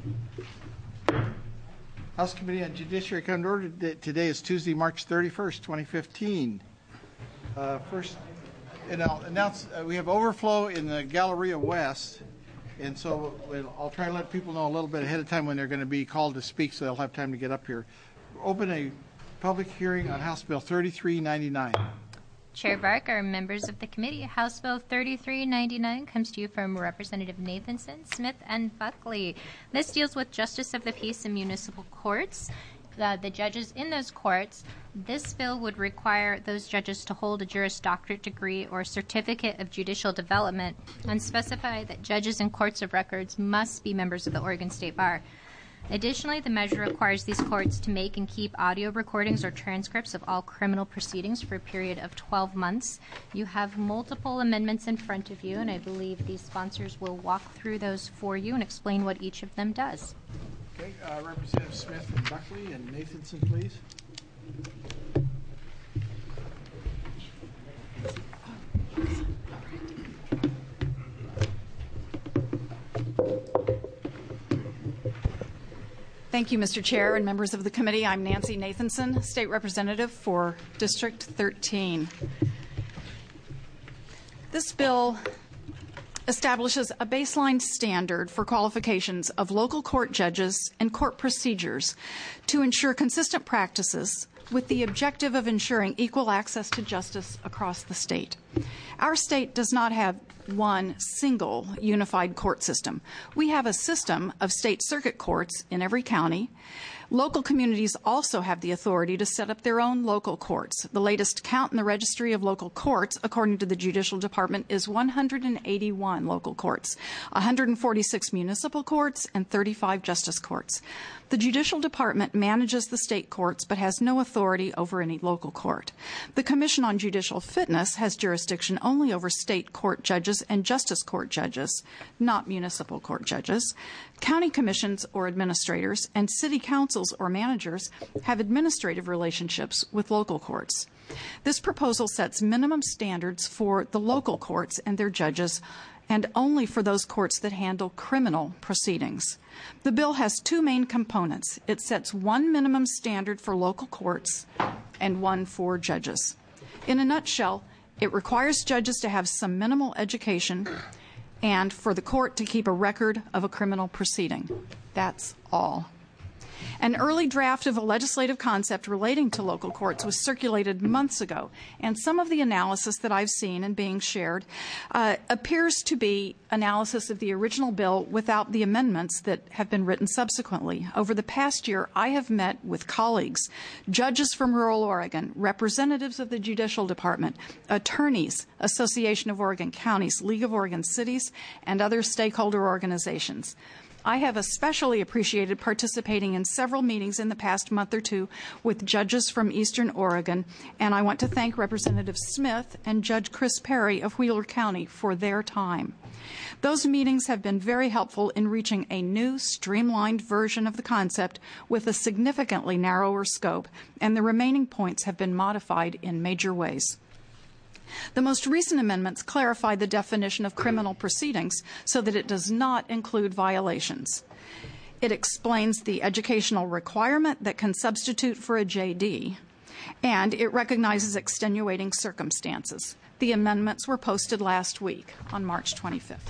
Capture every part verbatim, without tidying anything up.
House Committee on Judiciary come to order. Today is Tuesday, March thirty-first, twenty fifteen. Uh, first, and I'll announce uh, we have overflow in the Galleria West, and so we'll, I'll try to let people know a little bit ahead of time when they're going to be called to speak, so they'll have time to get up here. Open a public hearing on House Bill thirty-three ninety-nine. Chair Barker, members of the committee, House Bill thirty-three ninety-nine comes to you from Representative Nathanson, Smith, and Buckley. This deals with justice of the peace in municipal courts. Uh, the judges in those courts, this bill would require those judges to hold a Juris Doctorate degree or certificate of judicial development and specify that judges in courts of records must be members of the Oregon State Bar. Additionally, the measure requires these courts to make and keep audio recordings or transcripts of all criminal proceedings for a period of twelve months. You have multiple amendments in front of you, and I believe these sponsors will walk through those for you and explain what each of them does. Okay, uh, Representative Smith and Buckley and Nathanson, please. Thank you, Mister Chair and members of the committee. I'm Nancy Nathanson, State Representative for District thirteen. This bill establishes a baseline standard for qualifications of local court judges and court procedures to ensure consistent practices with the objective of ensuring equal access to justice across the state. Our state does not have one single unified court system. We have a system of state circuit courts in every county. Local communities also have the authority to set up their own local courts. The latest count in the Registry of Local Courts, according to the Judicial Department, is one hundred eighty-one local courts, one hundred forty-six municipal courts, and thirty-five justice courts. The Judicial Department manages the state courts but has no authority over any local court. The Commission on Judicial Fitness has jurisdiction only over state court judges and justice court judges, not municipal court judges. County commissions or administrators and city councils or managers have administrative relationships with local courts. This proposal sets minimum standards for the local courts and their judges, and only for those courts that handle criminal proceedings. The bill has two main components. It sets one minimum standard for local courts and one for judges. In a nutshell, it requires judges to have some minimal education and for the court to keep a record of a criminal proceeding. That's all. An early draft of a legislative concept relating to local courts was circulated months ago, and some of the analysis that I've seen and being shared uh, appears to be analysis of the original bill without the amendments that have been written subsequently. Over the past year, I have met with colleagues, judges from rural Oregon, representatives of the Judicial Department, attorneys, Association of Oregon Counties, League of Oregon Cities, and other stakeholder organizations. I have especially appreciated participating in several meetings in the past month or two with judges from Eastern Oregon, and I want to thank Representative Smith and Judge Chris Perry of Wheeler County for their time. Those meetings have been very helpful in reaching a new, streamlined version of the concept with a significantly narrower scope, and the remaining points have been modified in major ways. The most recent amendments clarify the definition of criminal proceedings so that it does not include violations. It explains the educational requirement that can substitute for a J D, and it recognizes extenuating circumstances. The amendments were posted last week on March twenty-fifth.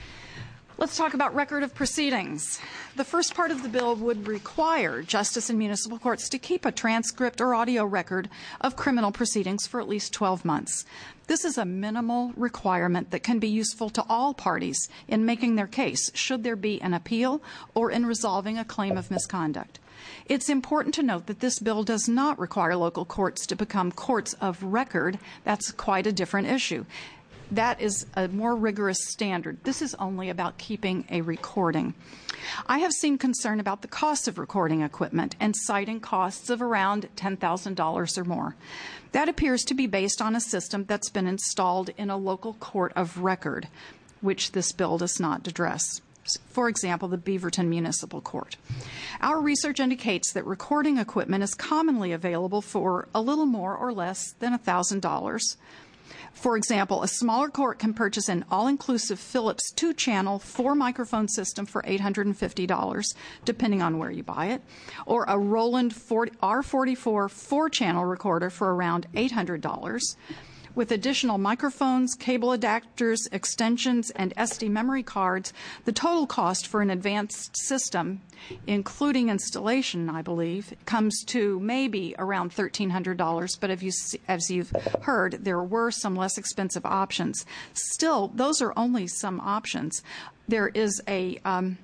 Let's talk about record of proceedings. The first part of the bill would require justice and municipal courts to keep a transcript or audio record of criminal proceedings for at least twelve months. This is a minimal requirement that can be useful to all parties in making their case, should there be an appeal or in resolving a claim of misconduct. It's important to note that this bill does not require local courts to become courts of record. That's quite a different issue. That is a more rigorous standard. This is only about keeping a recording. I have seen concern about the cost of recording equipment and citing costs of around ten thousand dollars or more. That appears to be based on a system that's been installed in a local court of record, which this bill does not address. For example, the Beaverton Municipal Court. Our research indicates that recording equipment is commonly available for a little more or less than one thousand dollars. For example, a smaller court can purchase an all-inclusive Philips two-channel four-microphone system for eight hundred fifty dollars, depending on where you buy it, or a Roland R forty-four four-channel recorder for around eight hundred dollars. With additional microphones, cable adapters, extensions, and S D memory cards, the total cost for an advanced system, including installation, I believe, comes to maybe around thirteen hundred dollars. But if you, as you've heard, there were some less expensive options. Still, those are only some options. There is a um,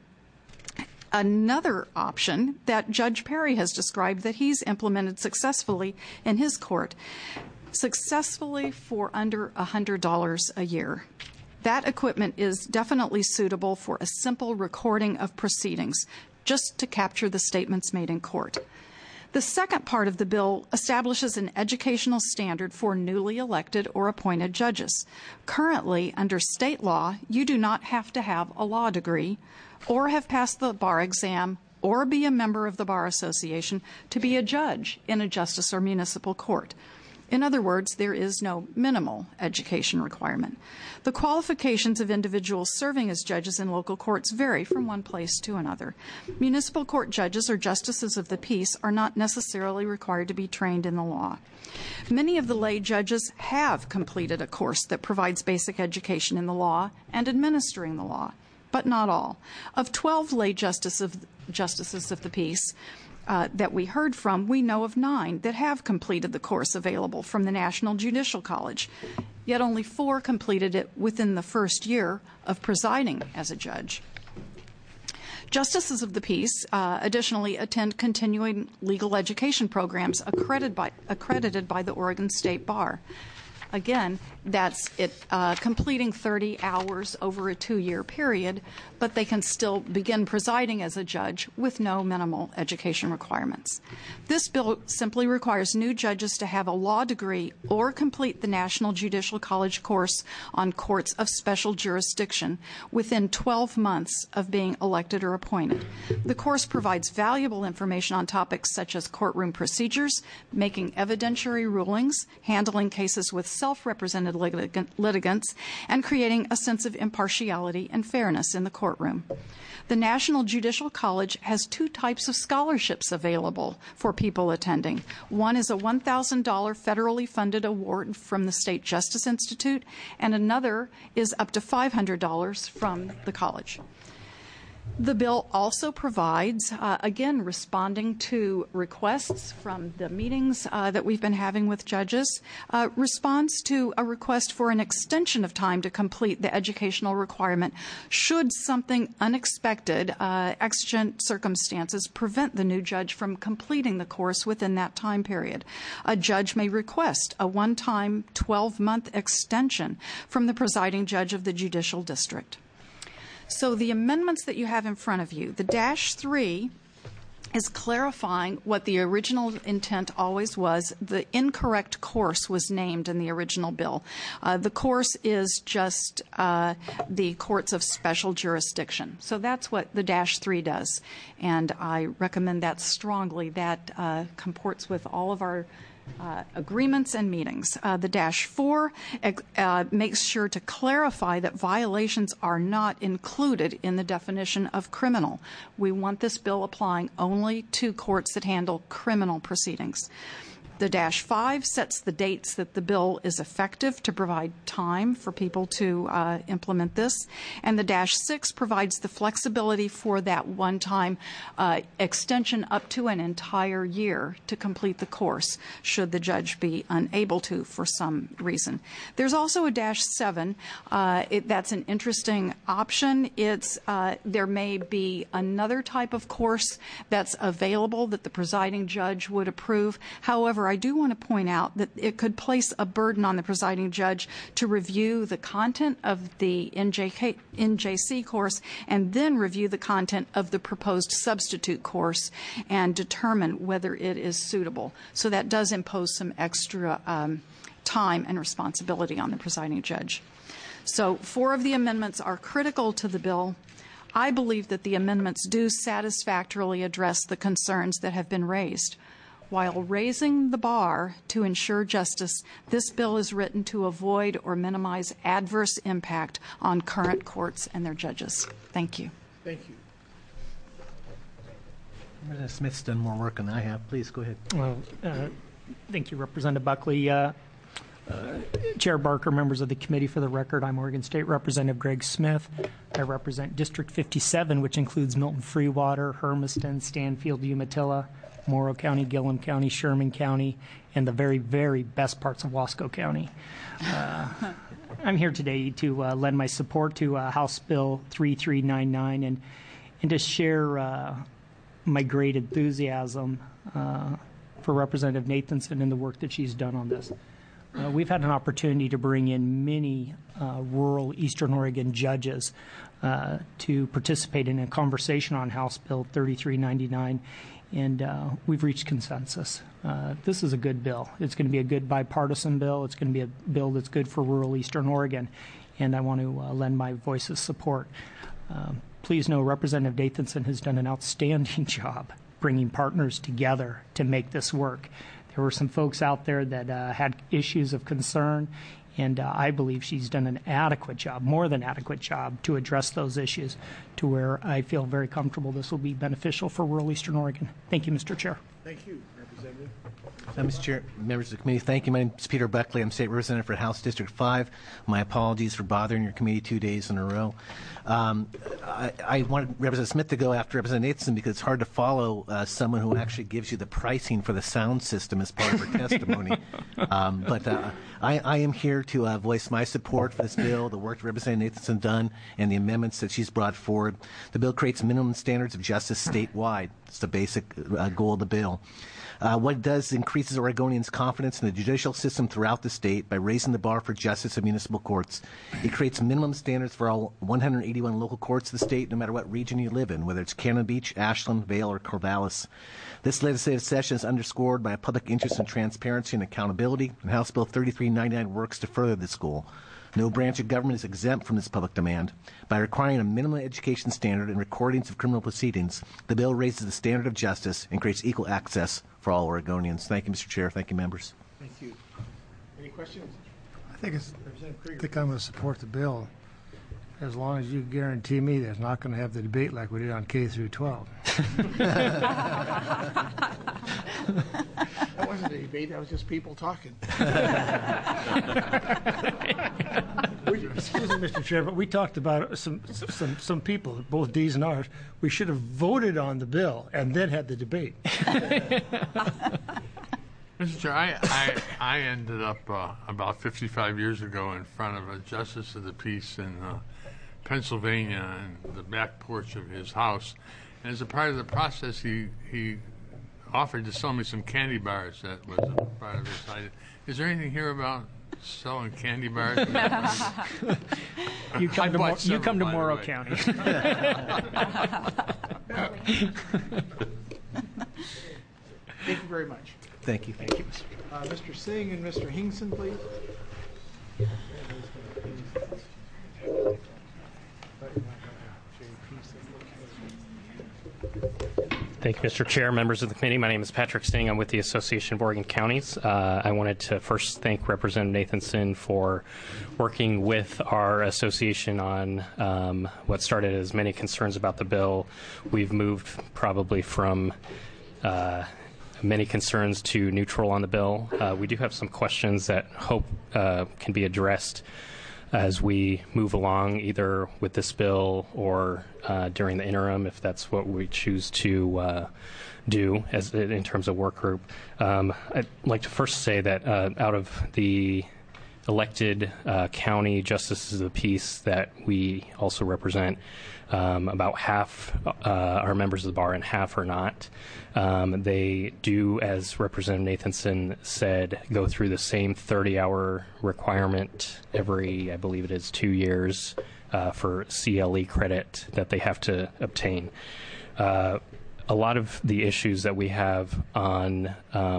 another option that Judge Perry has described that he's implemented successfully in his court. Successfully for under one hundred dollars a year. That equipment is definitely suitable for a simple recording of proceedings, just to capture the statements made in court. The second part of the bill establishes an educational standard for newly elected or appointed judges. Currently, under state law, you do not have to have a law degree or have passed the bar exam or be a member of the Bar Association to be a judge in a justice or municipal court. In other words, there is no minimal education requirement. The qualifications of individuals serving as judges in local courts vary from one place to another. Municipal court judges or justices of the peace are not necessarily required to be trained in the law. Many of the lay judges have completed a course that provides basic education in the law and administering the law, but not all. Of twelve lay justice of, justices of the peace, Uh, that we heard from, we know of nine that have completed the course available from the National Judicial College, yet only four completed it within the first year of presiding as a judge. Justices of the peace uh, additionally attend continuing legal education programs accredited by, accredited by the Oregon State Bar. Again, that's it uh, completing thirty hours over a two-year period, but they can still begin presiding as a judge with no minimal education requirements. This bill simply requires new judges to have a law degree or complete the National Judicial College course on courts of special jurisdiction within twelve months of being elected or appointed. The course provides valuable information on topics such as courtroom procedures, making evidentiary rulings, handling cases with self-represented litigants, and creating a sense of impartiality and fairness in the courtroom. The National Judicial College has two types of scholarships available for people attending. One is a one thousand dollars federally funded award from the State Justice Institute, and another is up to five hundred dollars from the college. The bill also provides, uh, again, responding to requests from the meetings uh, that we've been having with judges, uh, responds to a request for an extension of time to complete the educational requirement should something unexpected, uh, exigent circumstances prevent the new judge from completing the course within that time period. A judge may request a one-time twelve-month extension from the presiding judge of the judicial district. So the amendments that you have in front of you, the dash three is clarifying what the original intent always was. The incorrect course was named in the original bill. Uh, the course is just uh, the courts of special jurisdiction. So that's what the dash three does. And I recommend that strongly. That uh, comports with all of our Uh, agreements and meetings. Uh, the dash four uh, makes sure to clarify that violations are not included in the definition of criminal. We want this bill applying only to courts that handle criminal proceedings. The dash five sets the dates that the bill is effective to provide time for people to uh, implement this. And the dash six provides the flexibility for that one-time uh, extension up to an entire year to complete the course, should the judge be unable to for some reason. There's also a dash seven. Uh, it, that's an interesting option. It's uh, there may be another type of course that's available that the presiding judge would approve. However, I do want to point out that it could place a burden on the presiding judge to review the content of the N J K, N J C course and then review the content of the proposed substitute course and determine whether it is suitable. So that does impose some extra um, time and responsibility on the presiding judge. So four of the amendments are critical to the bill. I believe that the amendments do satisfactorily address the concerns that have been raised. While raising the bar to ensure justice, this bill is written to avoid or minimize adverse impact on current courts and their judges. Thank you. Thank you. Representative Smith's done more work than I have. Please go ahead. Well, uh, thank you, Representative Buckley. Uh, uh, Chair Barker, members of the committee, for the record, I'm Oregon State Representative Greg Smith. I represent District fifty-seven, which includes Milton Freewater, Hermiston, Stanfield, Umatilla, Morrow County, Gillum County, Sherman County, and the very, very best parts of Wasco County. Uh, I'm here today to uh, lend my support to uh, House Bill thirty-three ninety-nine and, and to share uh, my great enthusiasm uh, for Representative Nathanson and the work that she's done on this. Uh, we've had an opportunity to bring in many uh, rural Eastern Oregon judges uh, to participate in a conversation on House Bill thirty-three ninety-nine, and uh, we've reached consensus. Uh, this is a good bill. It's going to be a good bipartisan bill. It's going to be a bill that's good for rural Eastern Oregon, and I want to uh, lend my voice of support. Um, please know Representative Nathanson has done an outstanding job bringing partners together to make this work. There were some folks out there that uh, had issues of concern, and uh, I believe she's done an adequate job, more than adequate job, to address those issues to where I feel very comfortable this will be beneficial for rural Eastern Oregon. Thank you, Mister Chair. Thank you, Representative. Uh, Mister Chair, members of the committee, thank you. My name is Peter Buckley. I'm State Representative for House District five. My apologies for bothering your committee two days in a row. Um, I, I wanted Representative Smith to go after Representative Nathanson because it's hard to follow uh, someone who actually gives you the pricing for the sound system as part of her testimony. Um, but uh, I, I am here to uh, voice my support for this bill, the work that Representative Nathanson done, and the amendments that she's brought forward. The bill creates minimum standards of justice statewide. It's the basic uh, goal of the bill. Uh, what it does increases Oregonians' confidence in the judicial system throughout the state by raising the bar for justice in municipal courts. It creates minimum standards for all one hundred eighty-one local courts of the state, no matter what region you live in, whether it's Cannon Beach, Ashland, Vail, or Corvallis. This legislative session is underscored by a public interest in transparency and accountability, and House Bill thirty-three ninety-nine works to further this goal. No branch of government is exempt from this public demand. By requiring a minimum education standard and recordings of criminal proceedings, the bill raises the standard of justice and creates equal access for all Oregonians. Thank you, Mister Chair. Thank you, members. Thank you. Any questions? I think it's, Representative I Krieger. think I'm going to support the bill as long as you guarantee me there's not going to have the debate like we did on K through twelve. That wasn't a debate. That was just people talking. We- Excuse me, Mister Chair, but we talked about some, some, some people, both D's and R's. We should have voted on the bill and then had the debate. Mister Chair, I, I, I ended up uh, about fifty-five years ago in front of a justice of the peace in uh, Pennsylvania in the back porch of his house. And as a part of the process, he, he offered to sell me some candy bars. That was a part of his idea. Is there anything here about selling candy bars? You come I to, bought Mor- you several, come to by the Morrow way. County. Thank you very much. Thank you. Thank you, Mister Uh, Mister Singh and Mister Hingson, please. Thank you, Mister Chair, members of the committee. My name is Patrick Singh. I'm with the Association of Oregon Counties. Uh, I wanted to first thank Representative Nathanson for working with our association on um, what started as many concerns about the bill. We've moved probably from uh, many concerns to neutral on the bill. Uh, we do have some questions that hope uh, can be addressed as we move along, either with this bill or uh, during the interim, if that's what we choose to uh, do as in terms of work group. Um, I'd like to first say that uh, out of the elected uh, county justices of the peace that we also represent, um, about half uh, are members of the bar and half are not. Um, they do, as Representative Nathanson said, go through the same thirty-hour requirement every, I believe it is, two years uh, for C L E credit that they have to obtain. Uh, a lot of the issues that we have on um,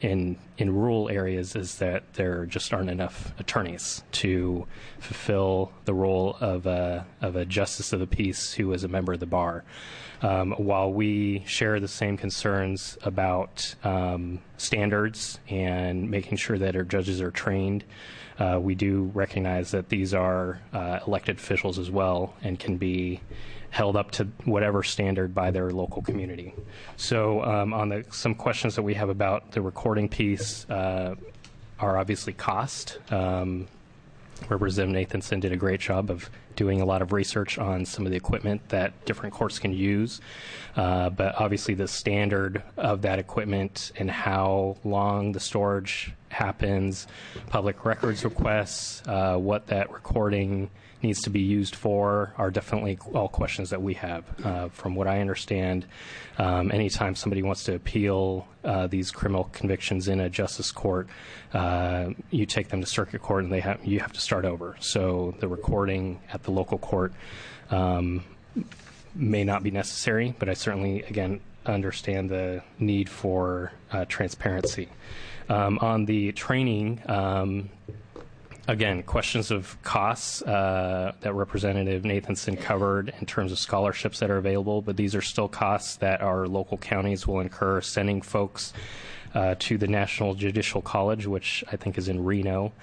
in in rural areas is that there just aren't enough attorneys to fulfill the role of a of a justice of the peace who is a member of the bar. Um, while we share the same concerns about um, standards and making sure that our judges are trained, uh, we do recognize that these are uh, elected officials as well and can be held up to whatever standard by their local community. So um, on the some questions that we have about the recording piece uh, are obviously cost. Um, Representative Nathanson did a great job of doing a lot of research on some of the equipment that different courts can use. Uh, but obviously the standard of that equipment and how long the storage happens, public records requests, uh, what that recording needs to be used for are definitely all questions that we have. Uh, from what I understand, um, anytime somebody wants to appeal uh, these criminal convictions in a justice court, uh, you take them to circuit court and they have you have to start over. So the recording at the local court um, may not be necessary, but I certainly, again, understand the need for uh, transparency. Um, on the training, um, again, questions of costs uh, that Representative Nathanson covered in terms of scholarships that are available, but these are still costs that our local counties will incur sending folks uh, to the National Judicial College, which I think is in Reno.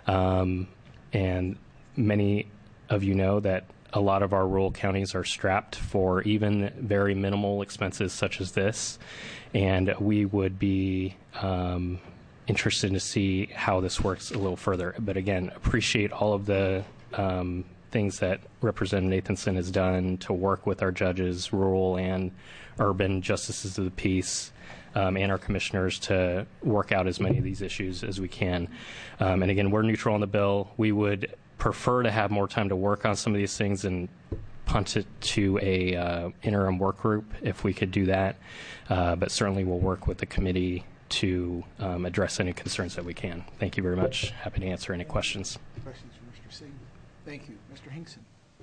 Um, and many of you know that a lot of our rural counties are strapped for even very minimal expenses such as this, and we would be um, interested to see how this works a little further. But again, appreciate all of the um, things that Representative Nathanson has done to work with our judges, rural and urban justices of the peace, um, and our commissioners to work out as many of these issues as we can. Um, and again, we're neutral on the bill. We would prefer to have more time to work on some of these things and punt it to a uh, interim work group if we could do that. Uh, but certainly we'll work with the committee to um, address any concerns that we can. Thank you very much. Happy to answer any questions. Questions for Mister Singh? Thank you. Mister Hinkson.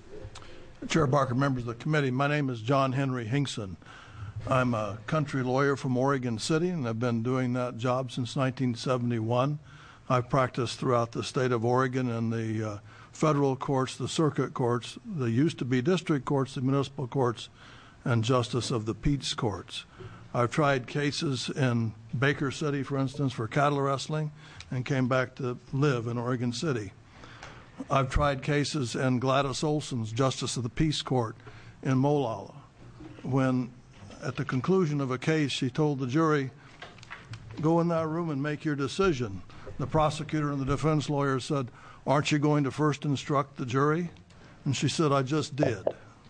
Chair Barker, members of the committee, my name is John Henry Hinkson. I'm a country lawyer from Oregon City, and I've been doing that job since nineteen seventy-one. I've practiced throughout the state of Oregon in the uh, federal courts, the circuit courts, the used to be district courts, the municipal courts, and justice of the peace courts. I've tried cases in Baker City, for instance, for cattle wrestling, and came back to live in Oregon City. I've tried cases in Gladys Olson's Justice of the Peace Court in Molalla, when at the conclusion of a case she told the jury, go in that room and make your decision. The prosecutor and the defense lawyer said, aren't you going to first instruct the jury? And she said, I just did.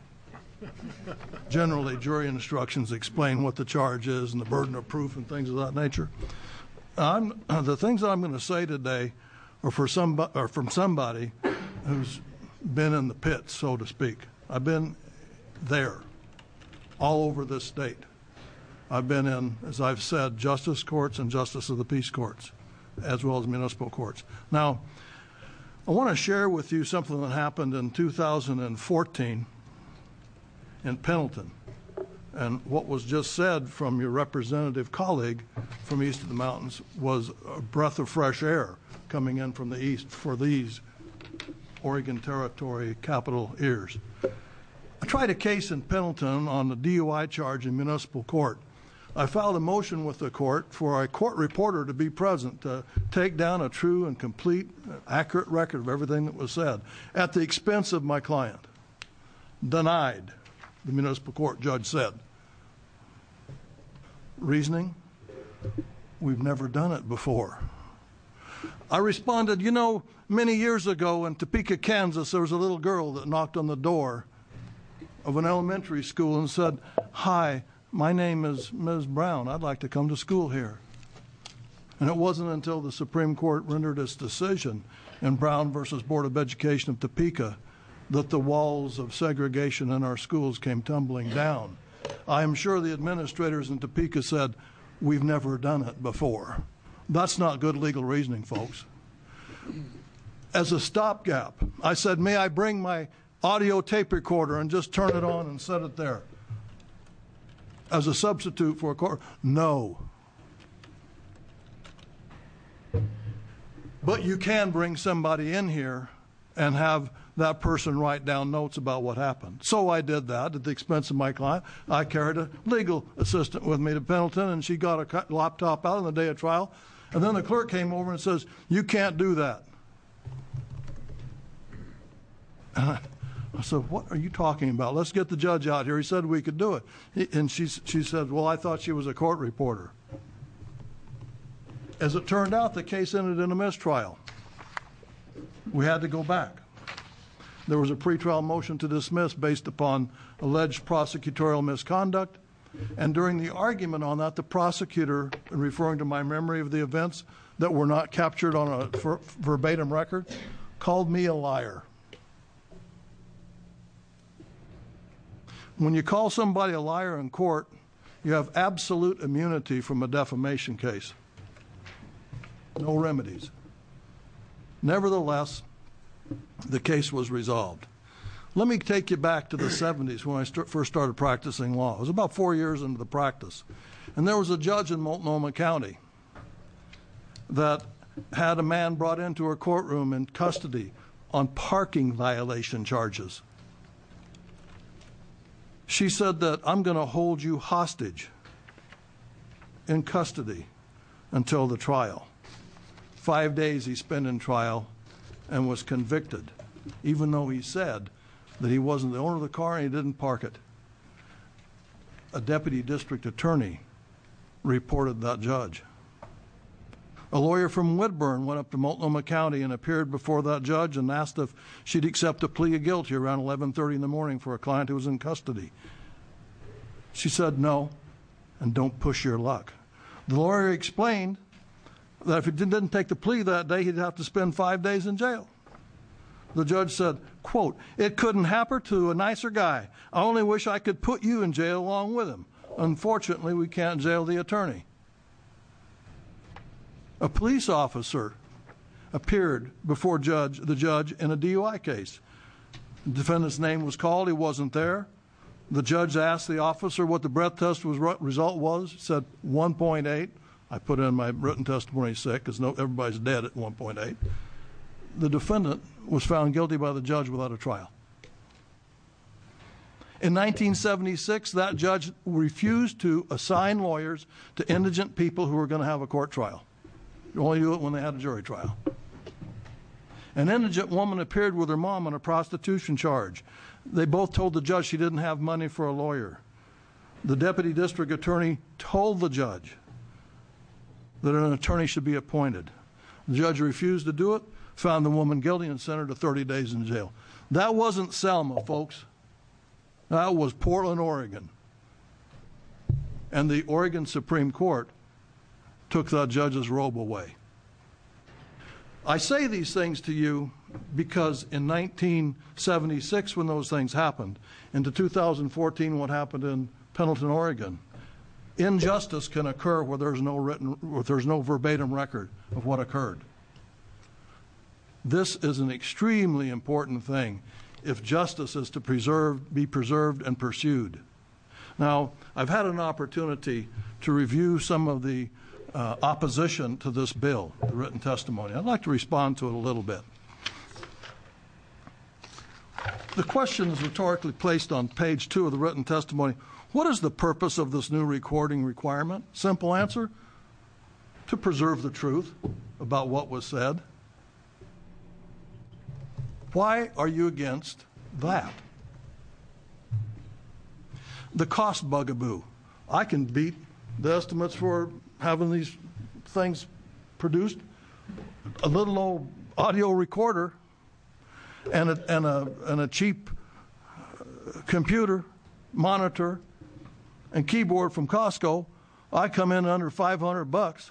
Generally, jury instructions explain what the charge is and the burden of proof and things of that nature. I'm, the things I'm going to say today are, for some, are from somebody who's been in the pit, so to speak. I've been there, all over this state. I've been in, as I've said, justice courts and justice of the peace courts, as well as municipal courts. Now, I want to share with you something that happened in two thousand fourteen in Pendleton. And what was just said from your representative colleague from east of the mountains was a breath of fresh air coming in from the east for these Oregon Territory capital ears. I tried a case in Pendleton on the D U I charge in municipal court. I filed a motion with the court for a court reporter to be present to take down a true and complete, accurate record of everything that was said at the expense of my client. Denied, the municipal court judge said. Reasoning? We've never done it before. I responded, you know, many years ago in Topeka, Kansas, there was a little girl that knocked on the door of an elementary school and said, hi, my name is Miz Brown. I'd like to come to school here. And it wasn't until the Supreme Court rendered its decision in Brown versus Board of Education of Topeka that the walls of segregation in our schools came tumbling down. I am sure the administrators in Topeka said, we've never done it before. That's not good legal reasoning, folks. As a stopgap, I said, may I bring my audio tape recorder and just turn it on and set it there? As a substitute for a court? No. But you can bring somebody in here and have that person write down notes about what happened. So I did that at the expense of my client. I carried a legal assistant with me to Pendleton, and she got a laptop out on the day of trial. And then the clerk came over and says, "You can't do that." And I, I said, "What are you talking about? Let's get the judge out here. He said we could do it." He, and she, she said, "Well, I thought she was a court reporter." As it turned out, the case ended in a mistrial. We had to go back. There was a pretrial motion to dismiss based upon alleged prosecutorial misconduct. And during the argument on that, the prosecutor, referring to my memory of the events that were not captured on a ver- verbatim record, called me a liar. When you call somebody a liar in court, you have absolute immunity from a defamation case. No remedies. Nevertheless, the case was resolved. Let me take you back to the seventies when I st- first started practicing law. It was about four years into the practice. And there was a judge in Multnomah County that had a man brought into her courtroom in custody on parking violation charges. She said that, "I'm going to hold you hostage in custody until the trial." Five days he spent in trial and was convicted, even though he said that he wasn't the owner of the car and he didn't park it. A deputy district attorney reported that judge. A lawyer from Woodburn went up to Multnomah County and appeared before that judge and asked if she'd accept a plea of guilty around eleven thirty in the morning for a client who was in custody. She said no, and don't push your luck. The lawyer explained that if he didn't take the plea that day, he'd have to spend five days in jail. The judge said, quote, "It couldn't happen to a nicer guy. I only wish I could put you in jail along with him. Unfortunately, we can't jail the attorney." A police officer appeared before judge, the judge in a D U I case. The defendant's name was called. He wasn't there. The judge asked the officer what the breath test was, result was. He said one point eight. I put in my written testimony sick because no, everybody's dead at one point eight. The defendant was found guilty by the judge without a trial. In nineteen seventy-six, that judge refused to assign lawyers to indigent people who were going to have a court trial. You only do it when they had a jury trial. An indigent woman appeared with her mom on a prostitution charge. They both told the judge she didn't have money for a lawyer. The deputy district attorney told the judge that an attorney should be appointed. The judge refused to do it, found the woman guilty, and sent her to thirty days in jail. That wasn't Selma, folks. That was Portland, Oregon. And the Oregon Supreme Court took that judge's robe away. I say these things to you because in nineteen seventy-six, when those things happened, into two thousand fourteen, what happened in Pendleton, Oregon, injustice can occur where there's no written, where there's no verbatim record of what occurred. This is an extremely important thing if justice is to preserve, be preserved and pursued. Now, I've had an opportunity to review some of the uh, opposition to this bill, the written testimony. I'd like to respond to it a little bit. The question is rhetorically placed on page two of the written testimony. What is the purpose of this new recording requirement? Simple answer, to preserve the truth about what was said. Why are you against that? The cost bugaboo. I can beat the estimates for having these things produced. A little old audio recorder and a, and a, and a cheap computer, monitor, and keyboard from Costco, I come in under five hundred bucks.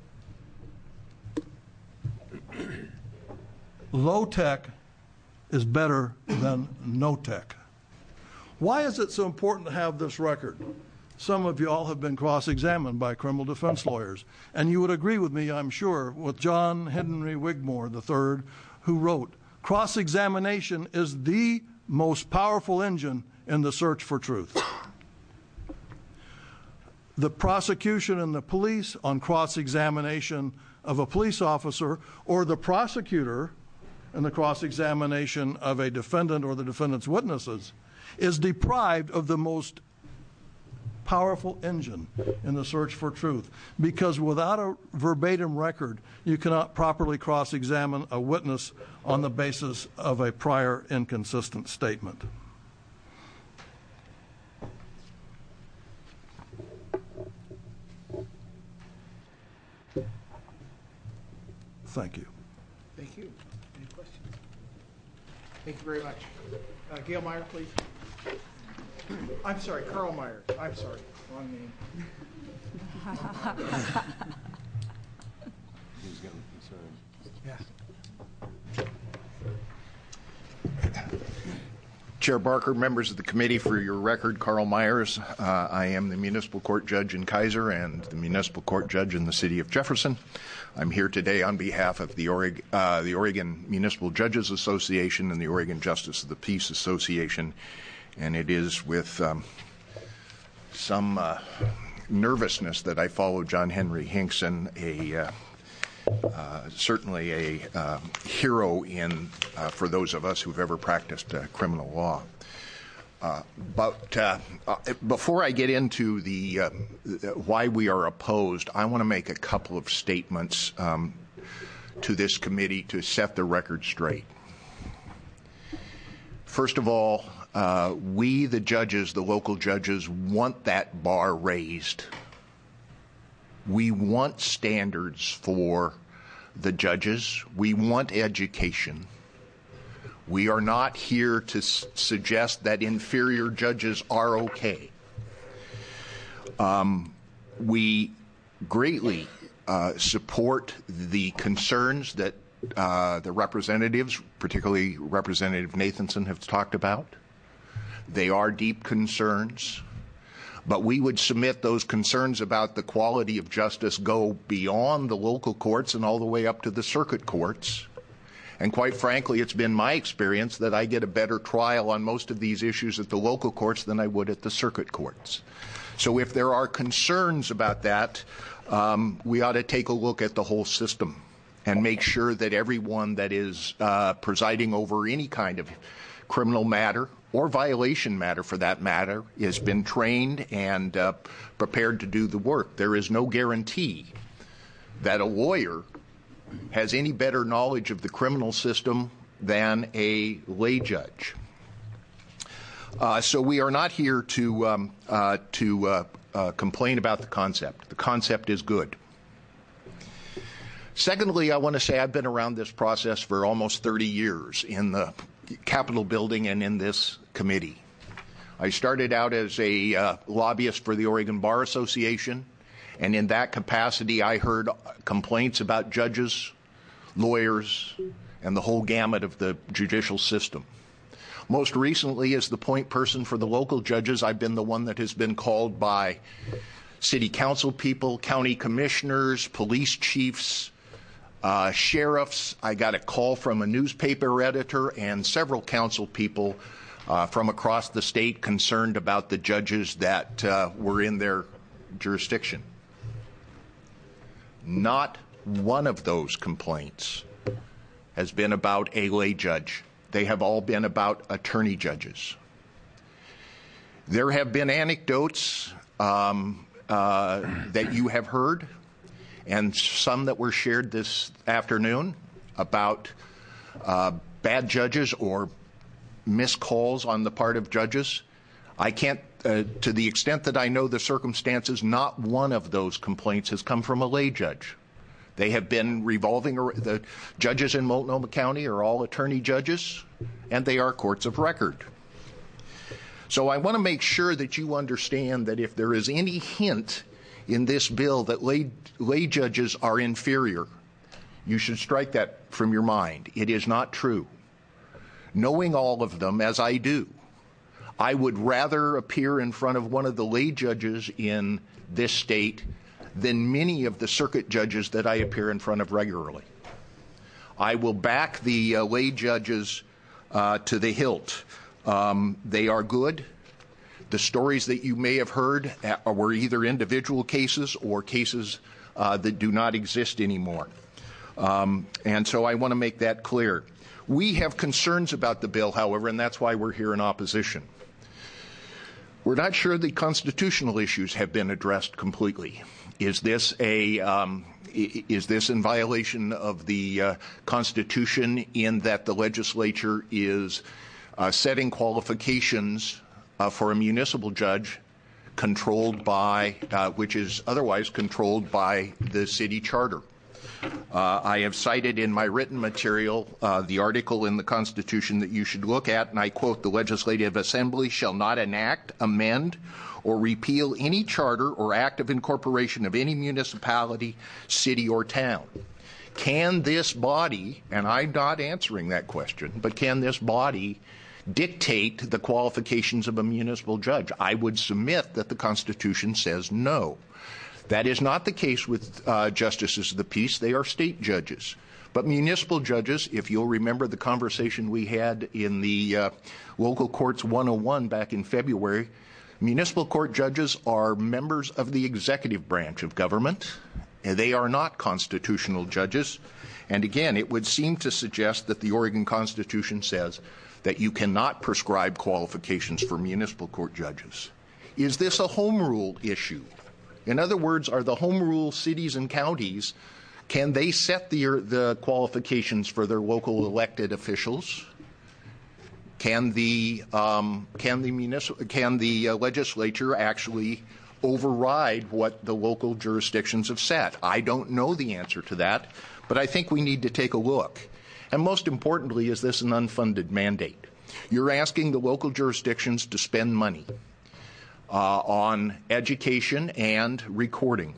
Low tech is better than no tech. Why is it so important to have this record? Some of you all have been cross-examined by criminal defense lawyers, and you would agree with me, I'm sure, with John Henry Wigmore the third, who wrote, "Cross-examination is the most powerful engine in the search for truth." The prosecution and the police on cross-examination of a police officer or the prosecutor in the cross-examination of a defendant or the defendant's witnesses is deprived of the most powerful engine in the search for truth, because without a verbatim record, you cannot properly cross-examine a witness on the basis of a prior inconsistent statement. Thank you. Thank you. Any questions? Thank you very much. Uh, Gail Meyer, please. I'm sorry, Carl Meyer. I'm sorry, wrong name. He's getting concerned. Yeah. Chair Barker, members of the committee, for your record, Carl Myers. Uh, I am the municipal court judge in Kaiser and the municipal court judge in the city of Jefferson. I'm here today on behalf of the, Oreg- uh, the Oregon Municipal Judges Association and the Oregon Justice of the Peace Association, and it is with um, some uh, nervousness that I follow John Henry Hinkson, a uh, Uh, certainly a uh, hero in uh, for those of us who've ever practiced uh, criminal law. Uh, but uh, uh, before I get into the uh, why we are opposed, I want to make a couple of statements um, to this committee to set the record straight. First of all, uh, we, the judges, the local judges, want that bar raised. We want standards for the judges. We want education. We are not here to s- suggest that inferior judges are okay. Um, we greatly uh, support the concerns that uh, the representatives, particularly Representative Nathanson, have talked about. They are deep concerns. But we would submit those concerns about the quality of justice go beyond the local courts and all the way up to the circuit courts. And quite frankly, it's been my experience that I get a better trial on most of these issues at the local courts than I would at the circuit courts. So if there are concerns about that, um, we ought to take a look at the whole system and make sure that everyone that is uh, presiding over any kind of criminal matter or violation matter, for that matter, has been trained and uh, prepared to do the work. There is no guarantee that a lawyer has any better knowledge of the criminal system than a lay judge. Uh, so we are not here to um, uh, to uh, uh, complain about the concept. The concept is good. Secondly, I want to say I've been around this process for almost thirty years in the Capitol building and in this committee. I started out as a uh, lobbyist for the Oregon Bar Association, and in that capacity I heard complaints about judges, lawyers, and the whole gamut of the judicial system. Most recently, as the point person for the local judges, I've been the one that has been called by city council people, county commissioners, police chiefs, Uh, sheriffs. I got a call from a newspaper editor and several council people uh, from across the state concerned about the judges that uh, were in their jurisdiction. Not one of those complaints has been about a lay judge. They have all been about attorney judges. There have been anecdotes um, uh, that you have heard, and some that were shared this afternoon about uh, bad judges or missed calls on the part of judges. I can't, uh, to the extent that I know the circumstances, not one of those complaints has come from a lay judge. They have been revolving, the judges in Multnomah County are all attorney judges, and they are courts of record. So I want to make sure that you understand that if there is any hint in this bill that lay, lay judges are inferior, you should strike that from your mind. It is not true. Knowing all of them, as I do, I would rather appear in front of one of the lay judges in this state than many of the circuit judges that I appear in front of regularly. I will back the uh, lay judges uh, to the hilt. Um, they are good. The stories that you may have heard were either individual cases or cases uh, that do not exist anymore. Um, and so I want to make that clear. We have concerns about the bill, however, and that's why we're here in opposition. We're not sure the constitutional issues have been addressed completely. Is this a um, is this in violation of the uh, Constitution in that the legislature is uh, setting qualifications uh, for a municipal judge controlled by, uh, which is otherwise controlled by the city charter? Uh, I have cited in my written material uh, the article in the Constitution that you should look at, and I quote, "The Legislative Assembly shall not enact, amend, or repeal any charter or act of incorporation of any municipality, city, or town." Can this body, and I'm not answering that question, but can this body dictate the qualifications of a municipal judge? I would submit that the Constitution says no. That is not the case with uh, justices of the peace. They are state judges. But municipal judges, if you'll remember the conversation we had in the uh, Local Courts one oh one back in February, municipal court judges are members of the executive branch of government. And they are not constitutional judges. And again, it would seem to suggest that the Oregon Constitution says that you cannot prescribe qualifications for municipal court judges. Is this a home rule issue? In other words, are the home rule cities and counties, can they set the, the qualifications for their local elected officials? Can the, um, can the, municipal, can the uh, legislature actually override what the local jurisdictions have set? I don't know the answer to that, but I think we need to take a look. And most importantly, is this an unfunded mandate? You're asking the local jurisdictions to spend money Uh, on education and recording.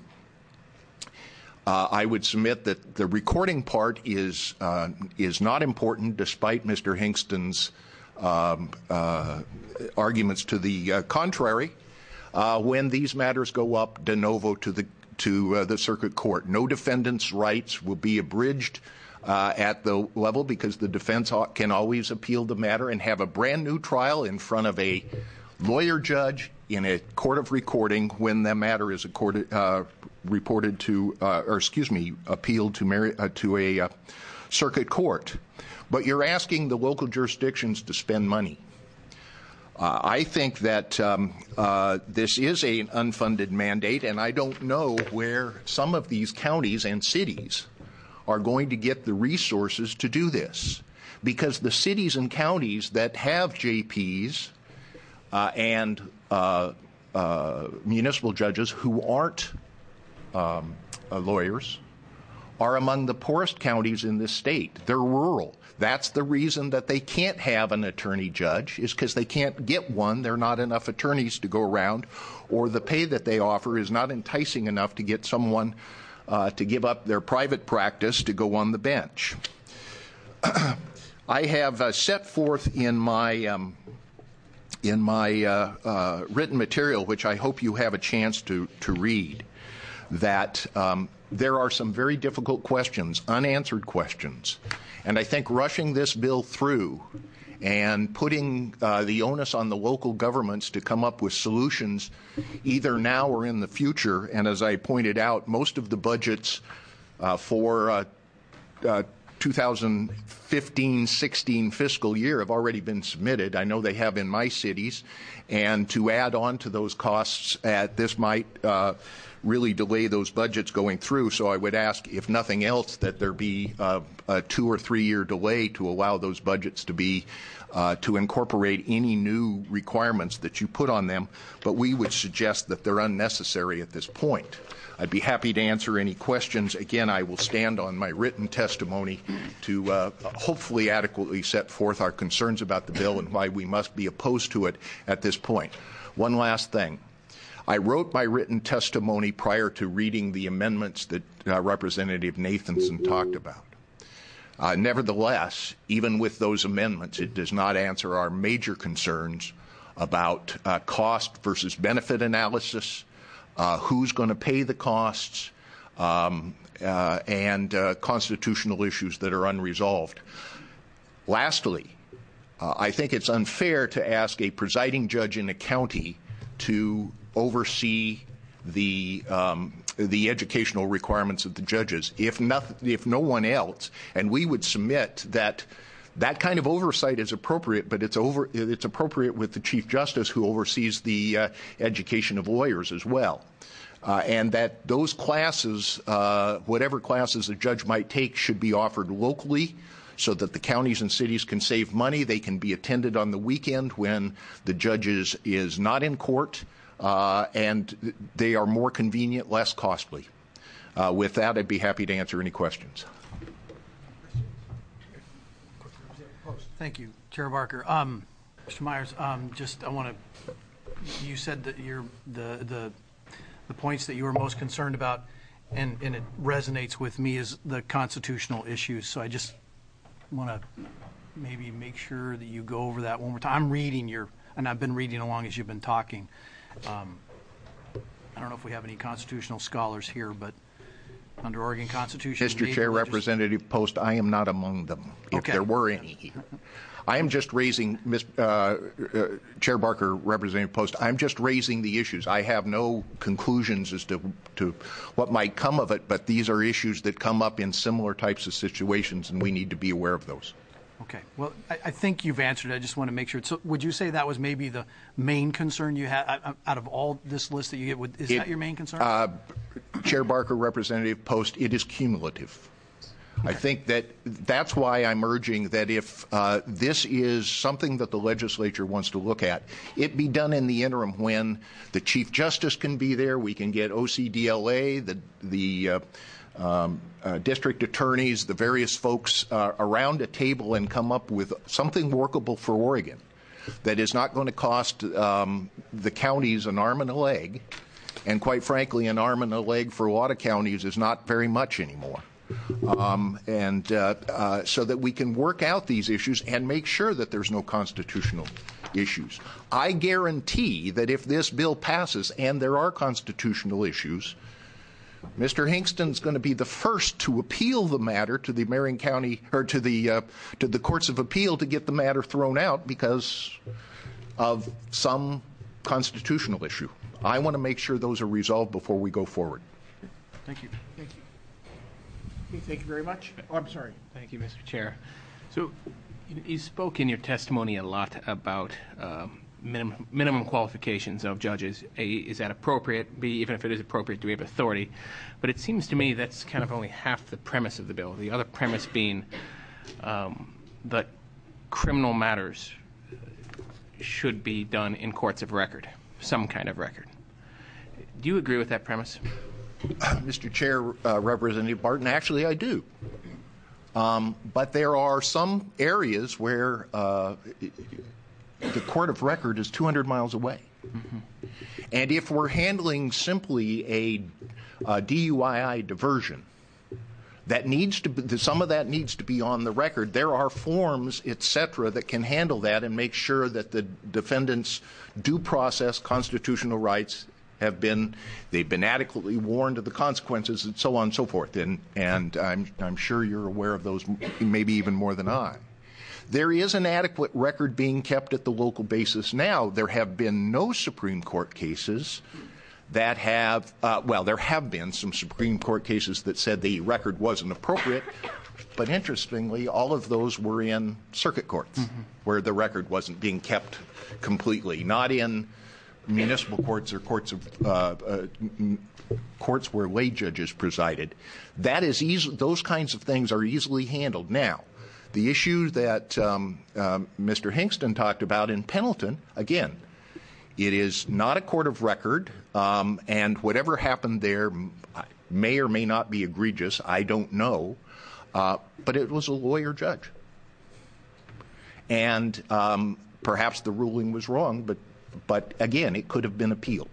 Uh, I would submit that the recording part is uh, is not important, despite Mister Hingston's um, uh, arguments to the uh, contrary. Uh, when these matters go up de novo to the to uh, the circuit court, no defendant's rights will be abridged uh, at the level, because the defense can always appeal the matter and have a brand new trial in front of a lawyer judge in a court of recording when the matter is accorded, uh, reported to, uh, or excuse me, appealed to, Mary, uh, to a uh, circuit court. But you're asking the local jurisdictions to spend money. Uh, I think that um, uh, this is an unfunded mandate, and I don't know where some of these counties and cities are going to get the resources to do this, because the cities and counties that have J Ps uh, and uh, uh, municipal judges who aren't um, uh, lawyers are among the poorest counties in this state. They're rural. That's the reason that they can't have an attorney judge, is because they can't get one. There are not enough attorneys to go around, or the pay that they offer is not enticing enough to get someone uh, to give up their private practice to go on the bench. I have uh, set forth in my um, in my uh, uh, written material, which I hope you have a chance to to read, that um, there are some very difficult questions, unanswered questions. And I think rushing this bill through and putting uh, the onus on the local governments to come up with solutions either now or in the future, and as I pointed out, most of the budgets uh, for uh, uh, two thousand fifteen sixteen fiscal year have already been submitted. I know they have in my cities, and to add on to those costs, at this might uh, really delay those budgets going through. So I would ask, if nothing else, that there be uh, a two or three year delay to allow those budgets to be uh, to incorporate any new requirements that you put on them. But we would suggest that they're unnecessary at this point. I'd be happy to answer any questions. Again, I will stand on my written testimony to uh, hopefully adequately set forth our concerns about the bill and why we must be opposed to it at this point. One last thing. I wrote my written testimony prior to reading the amendments that uh, Representative Nathanson talked about. Uh, nevertheless, even with those amendments, it does not answer our major concerns about uh, cost versus benefit analysis, uh, who's going to pay the costs, um, uh, and uh, constitutional issues that are unresolved. Lastly, uh, I think it's unfair to ask a presiding judge in a county to oversee the um, the educational requirements of the judges, if nothing, if no one else. And we would submit that that kind of oversight is appropriate, but it's over it's appropriate with the Chief Justice, who oversees the uh, education of lawyers as well. Uh, and that those classes, uh, whatever classes a judge might take, should be offered locally, so that the counties and cities can save money. They can be attended on the weekend when the judge is, is not in court, uh, and they are more convenient, less costly. Uh, with that, I'd be happy to answer any questions. Thank you, Chair Barker. Um, Mister Myers, um, just I want to. You said that you're the the the points that you were most concerned about, and and it resonates with me, is the constitutional issues. So I just want to maybe make sure that you go over that one more time. I'm reading your, and I've been reading along as you've been talking. Um, I don't know if we have any constitutional scholars here, but under Oregon Constitution. Mister Chair, legis- Representative Post, I am not among them, if Okay. there were any here. I am just raising, uh, uh, Chair Barker, Representative Post, I'm just raising the issues. I have no conclusions as to, to what might come of it, but these are issues that come up in similar types of situations, and we need to be aware of those. Okay. Well, I, I think you've answered it. I just want to make sure. So would you say that was maybe the main concern you had uh, out of all this list that you get? Would, is It, that your main concern? Uh, Chair Barker, Representative Post, it is cumulative. I think that that's why I'm urging that if uh, this is something that the legislature wants to look at, it be done in the interim when the Chief Justice can be there. We can get O C D L A, the, the uh, um, uh, district attorneys, the various folks uh, around a table and come up with something workable for Oregon that is not going to cost um, the counties an arm and a leg. And quite frankly, an arm and a leg for a lot of counties is not very much anymore. Um, and uh, uh, so that we can work out these issues and make sure that there's no constitutional issues. I guarantee that if this bill passes and there are constitutional issues, Mister Hingston's going to be the first to appeal the matter to the Marion County or to the uh, to the courts of appeal to get the matter thrown out because of some constitutional issue. I want to make sure those are resolved before we go forward. Thank you. Thank you. Okay, thank you very much. Oh, I'm sorry. Thank you, Mister Chair. So you, you spoke in your testimony a lot about uh, minimum, minimum qualifications of judges. A, is that appropriate? B, even if it is appropriate, do we have authority? But it seems to me that's kind of only half the premise of the bill. The other premise being um, that criminal matters should be done in courts of record, some kind of record. Do you agree with that premise? Mister Chair, uh, Representative Barton, actually I do. Um, but there are some areas where uh, the court of record is two hundred miles away. Mm-hmm. And if we're handling simply a, a D U I I diversion, that needs to be, some of that needs to be on the record. There are forms, et cetera, that can handle that and make sure that the defendant's due process constitutional rights have been, they've been adequately warned of the consequences and so on and so forth. And, and I'm, I'm sure you're aware of those, maybe even more than I. There is an adequate record being kept at the local basis now. There have been no Supreme Court cases that have, uh, well, there have been some Supreme Court cases that said the record wasn't appropriate, but interestingly, all of those were in circuit courts, mm-hmm. where the record wasn't being kept completely, not in municipal courts or courts of uh, uh, courts where lay judges presided. That is easy. Those kinds of things are easily handled. Now, the issue that um, um, Mister Hingston talked about in Pendleton, again, it is not a court of record, um, and whatever happened there may or may not be egregious. I don't know, uh, but it was a lawyer judge, and um, perhaps the ruling was wrong, but. But again, it could have been appealed.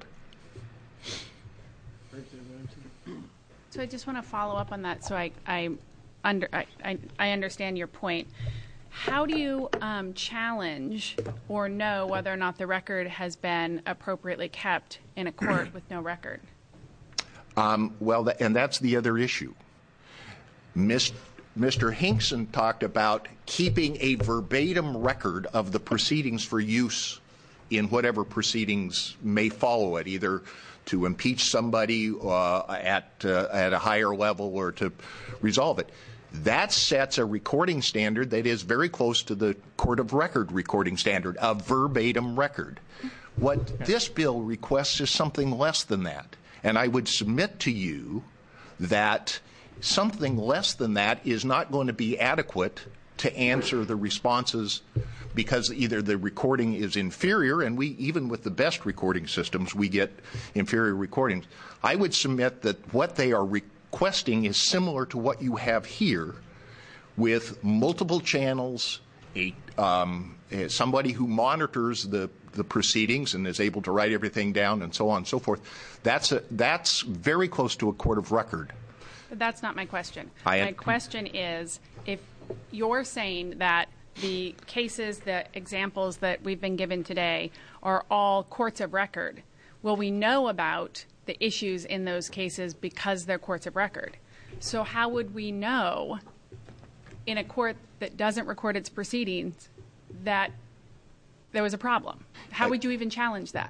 So I just want to follow up on that. So I, I, under, I, I, I understand your point. How do you um, challenge or know whether or not the record has been appropriately kept in a court with no record? Um, well, th- and that's the other issue. Miss, Mister Hingston talked about keeping a verbatim record of the proceedings for use in whatever proceedings may follow it, either to impeach somebody uh, at uh, at a higher level or to resolve it. That sets a recording standard that is very close to the court of record recording standard, a verbatim record. What this bill requests is something less than that. And I would submit to you that something less than that is not going to be adequate to answer the responses, because either the recording is inferior, and we, even with the best recording systems, we get inferior recordings. I would submit that what they are requesting is similar to what you have here, with multiple channels, a, um, somebody who monitors the, the proceedings and is able to write everything down and so on and so forth. That's, a, that's very close to a court of record. But that's not my question. I, my question is, if you're saying that the cases, the examples that we've been given today are all courts of record, will we know about the issues in those cases because they're courts of record? So how would we know in a court that doesn't record its proceedings that there was a problem? How would you even challenge that?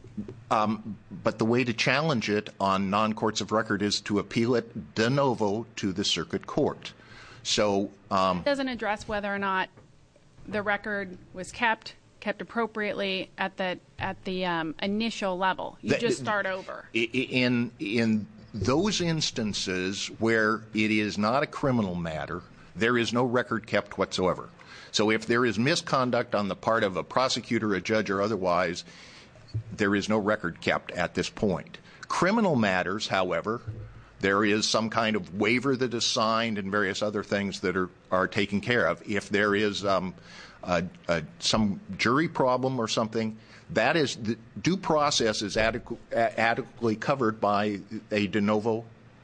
Um, but the way to challenge it on non-courts of record is to appeal it de novo to the circuit court. So um, it doesn't address whether or not the record was kept, kept appropriately at the at the um, initial level. You that, just start over. In in those instances where it is not a criminal matter, there is no record kept whatsoever. So if there is misconduct on the part of a prosecutor, a judge, or otherwise, there is no record kept at this point. Criminal matters, however, there is some kind of waiver that is signed and various other things that are, are taken care of. If there is um, a, a, some jury problem or something, that is, the due process is adequ- adequately covered by a de novo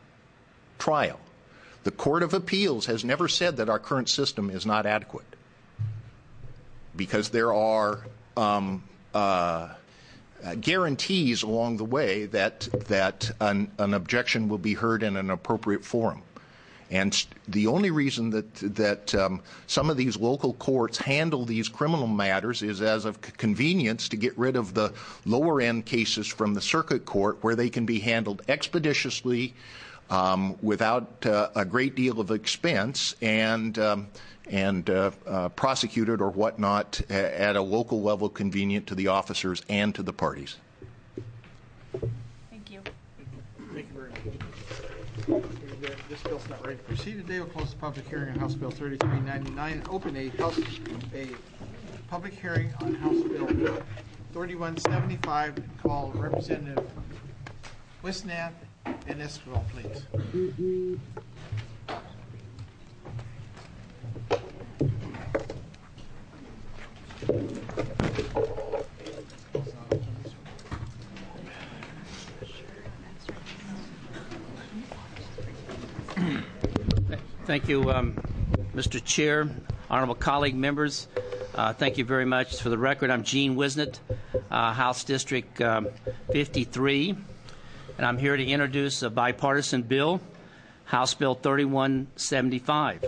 trial. The Court of Appeals has never said that our current system is not adequate, because there are um, uh, Uh, guarantees along the way that that an, an objection will be heard in an appropriate forum. And st- the only reason that that um, some of these local courts handle these criminal matters is as of c- convenience to get rid of the lower end cases from the circuit court, where they can be handled expeditiously um, without uh, a great deal of expense, and um, and uh, uh, prosecuted or whatnot at a local level convenient to the officers and to the parties. Thank you. Thank you very much. This bill's not ready to proceed today. We'll close the public hearing on House Bill thirty-three ninety-nine and open a, House, a public hearing on House Bill thirty-one seventy-five and call Representative Wisnath and Esquivel, please. Thank you, um, Mister Chair, honorable colleague members. Uh, thank you very much. For the record, I'm Gene Wisnett, uh, House District um, fifty-three, and I'm here to introduce a bipartisan bill, House Bill thirty-one seventy-five.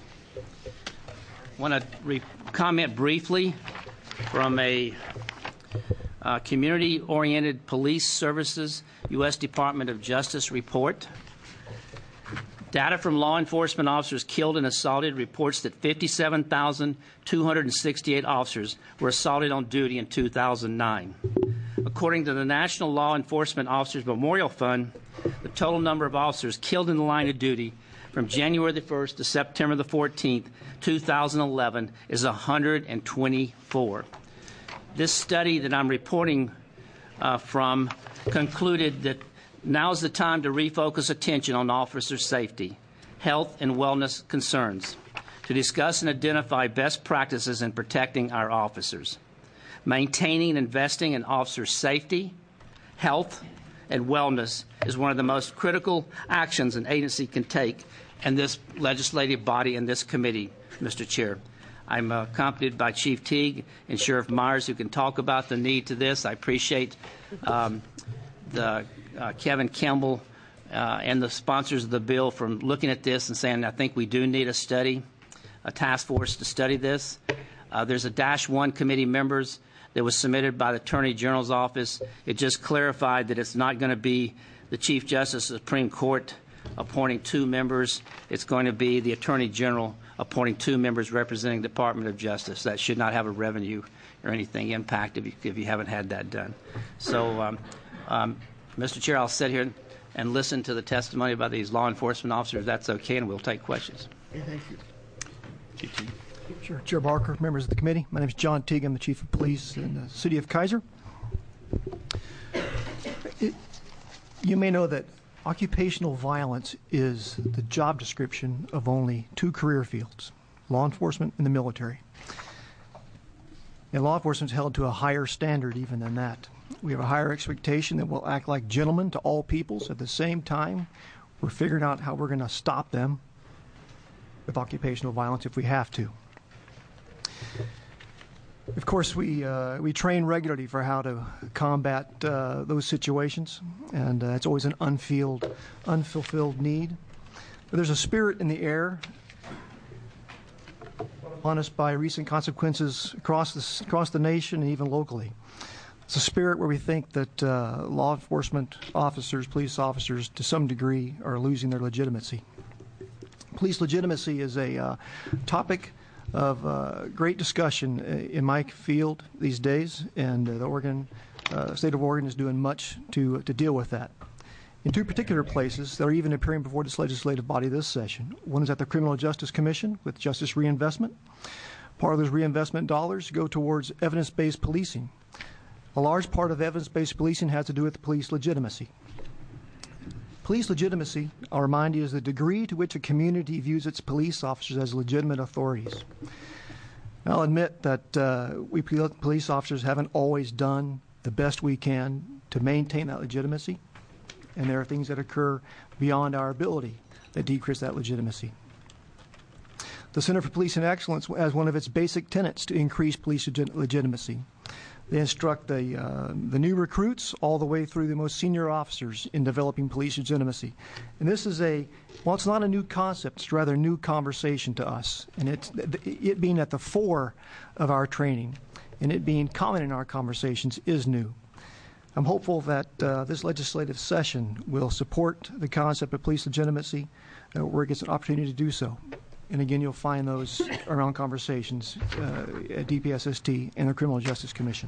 I want to re- comment briefly from a uh, Community-Oriented Police Services U S Department of Justice report. Data from law enforcement officers killed and assaulted reports that fifty-seven thousand two hundred sixty-eight officers were assaulted on duty in two thousand nine. According to the National Law Enforcement Officers Memorial Fund, the total number of officers killed in the line of duty from January the first to September the fourteenth, two thousand eleven is one hundred twenty-four. This study that I'm reporting uh, from concluded that now's the time to refocus attention on officer safety, health, and wellness concerns, to discuss and identify best practices in protecting our officers. Maintaining and investing in officer safety, health, and wellness is one of the most critical actions an agency can take, and this legislative body and this committee, Mister Chair. I'm uh, accompanied by Chief Teague and Sheriff Myers, who can talk about the need to this. I appreciate um, the uh, Kevin Campbell uh, and the sponsors of the bill from looking at this and saying, I think we do need a study, a task force to study this. Uh, there's a dash one committee members that was submitted by the Attorney General's office. It just clarified that it's not going to be the Chief Justice of the Supreme Court appointing two members. It's going to be the Attorney General appointing two members representing the Department of Justice. That should not have a revenue or anything impact if you, if you haven't had that done. So, um, um, Mister Chair, I'll sit here and listen to the testimony by these law enforcement officers. If that's okay, and we'll take questions. Okay, thank you. Chief Teague. Sure. Chair Barker, members of the committee. My name is John Teague. I'm the Chief of Police in the City of Kaiser. It, you may know that occupational violence is the job description of only two career fields, law enforcement and the military. And law enforcement is held to a higher standard even than that. We have a higher expectation that we'll act like gentlemen to all peoples. At the same time, we're figuring out how we're going to stop them with occupational violence if we have to. Of course, we uh, we train regularly for how to combat uh, those situations, and uh, it's always an unfilled, unfulfilled need. But there's a spirit in the air upon us by recent consequences across the, across the nation and even locally. It's a spirit where we think that uh, law enforcement officers, police officers, to some degree, are losing their legitimacy. Police legitimacy is a uh, topic of uh, great discussion in my field these days, and uh, the Oregon uh, state of Oregon is doing much to to deal with that. In two particular places that are even appearing before this legislative body this session. One is at the Criminal Justice Commission with Justice Reinvestment. Part of those reinvestment dollars go towards evidence-based policing. A large part of evidence-based policing has to do with police legitimacy. Police legitimacy, I'll remind you, is the degree to which a community views its police officers as legitimate authorities. I'll admit that uh, we police officers haven't always done the best we can to maintain that legitimacy, and there are things that occur beyond our ability that decrease that legitimacy. The Center for Policing Excellence has one of its basic tenets to increase police legit legitimacy. They instruct the, uh, the new recruits all the way through the most senior officers in developing police legitimacy. And this is a, well, it's not a new concept, it's rather a new conversation to us. And it's, it being at the fore of our training and it being common in our conversations is new. I'm hopeful that uh, this legislative session will support the concept of police legitimacy uh, where it gets an opportunity to do so. And again, you'll find those around conversations uh, at D P S S T and the Criminal Justice Commission.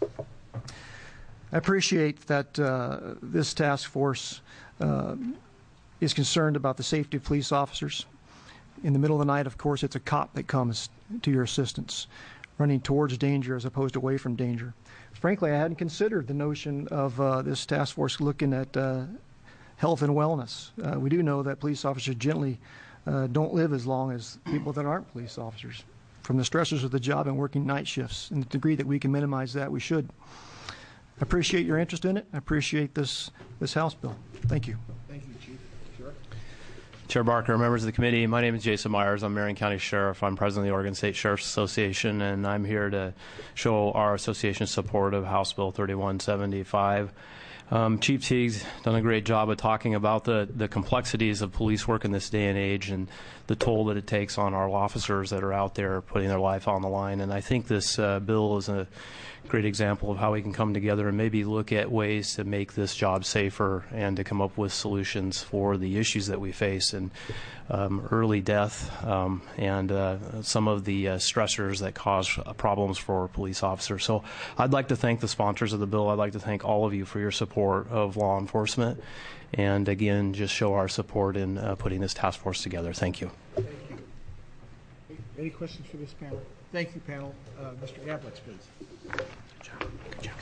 I appreciate that uh, this task force uh, is concerned about the safety of police officers. In the middle of the night, of course, it's a cop that comes to your assistance, running towards danger as opposed to away from danger. Frankly, I hadn't considered the notion of uh, this task force looking at uh, health and wellness. Uh, we do know that police officers generally Uh, don't live as long as people that aren't police officers from the stressors of the job and working night shifts. And the degree that we can minimize that, we should. I appreciate your interest in it. I appreciate this this House bill. Thank you. Thank you, Chief. Sure. Chair Barker, members of the committee, my name is Jason Myers. I'm Marion County Sheriff. I'm president of the Oregon State Sheriff's Association, and I'm here to show our association's support of House Bill thirty-one seventy-five. Um, Chief Teague's done a great job of talking about the, the complexities of police work in this day and age and the toll that it takes on our officers that are out there putting their life on the line. And I think this uh, bill is a great example of how we can come together and maybe look at ways to make this job safer and to come up with solutions for the issues that we face and um, early death um, and uh, some of the uh, stressors that cause problems for police officers. So I'd like to thank the sponsors of the bill. I'd like to thank all of you for your support of law enforcement and again just show our support in uh, putting this task force together. Thank you. Thank you. Any questions for this panel? Thank you, panel. Uh, Mister Gablitz, please. Good job. Good job.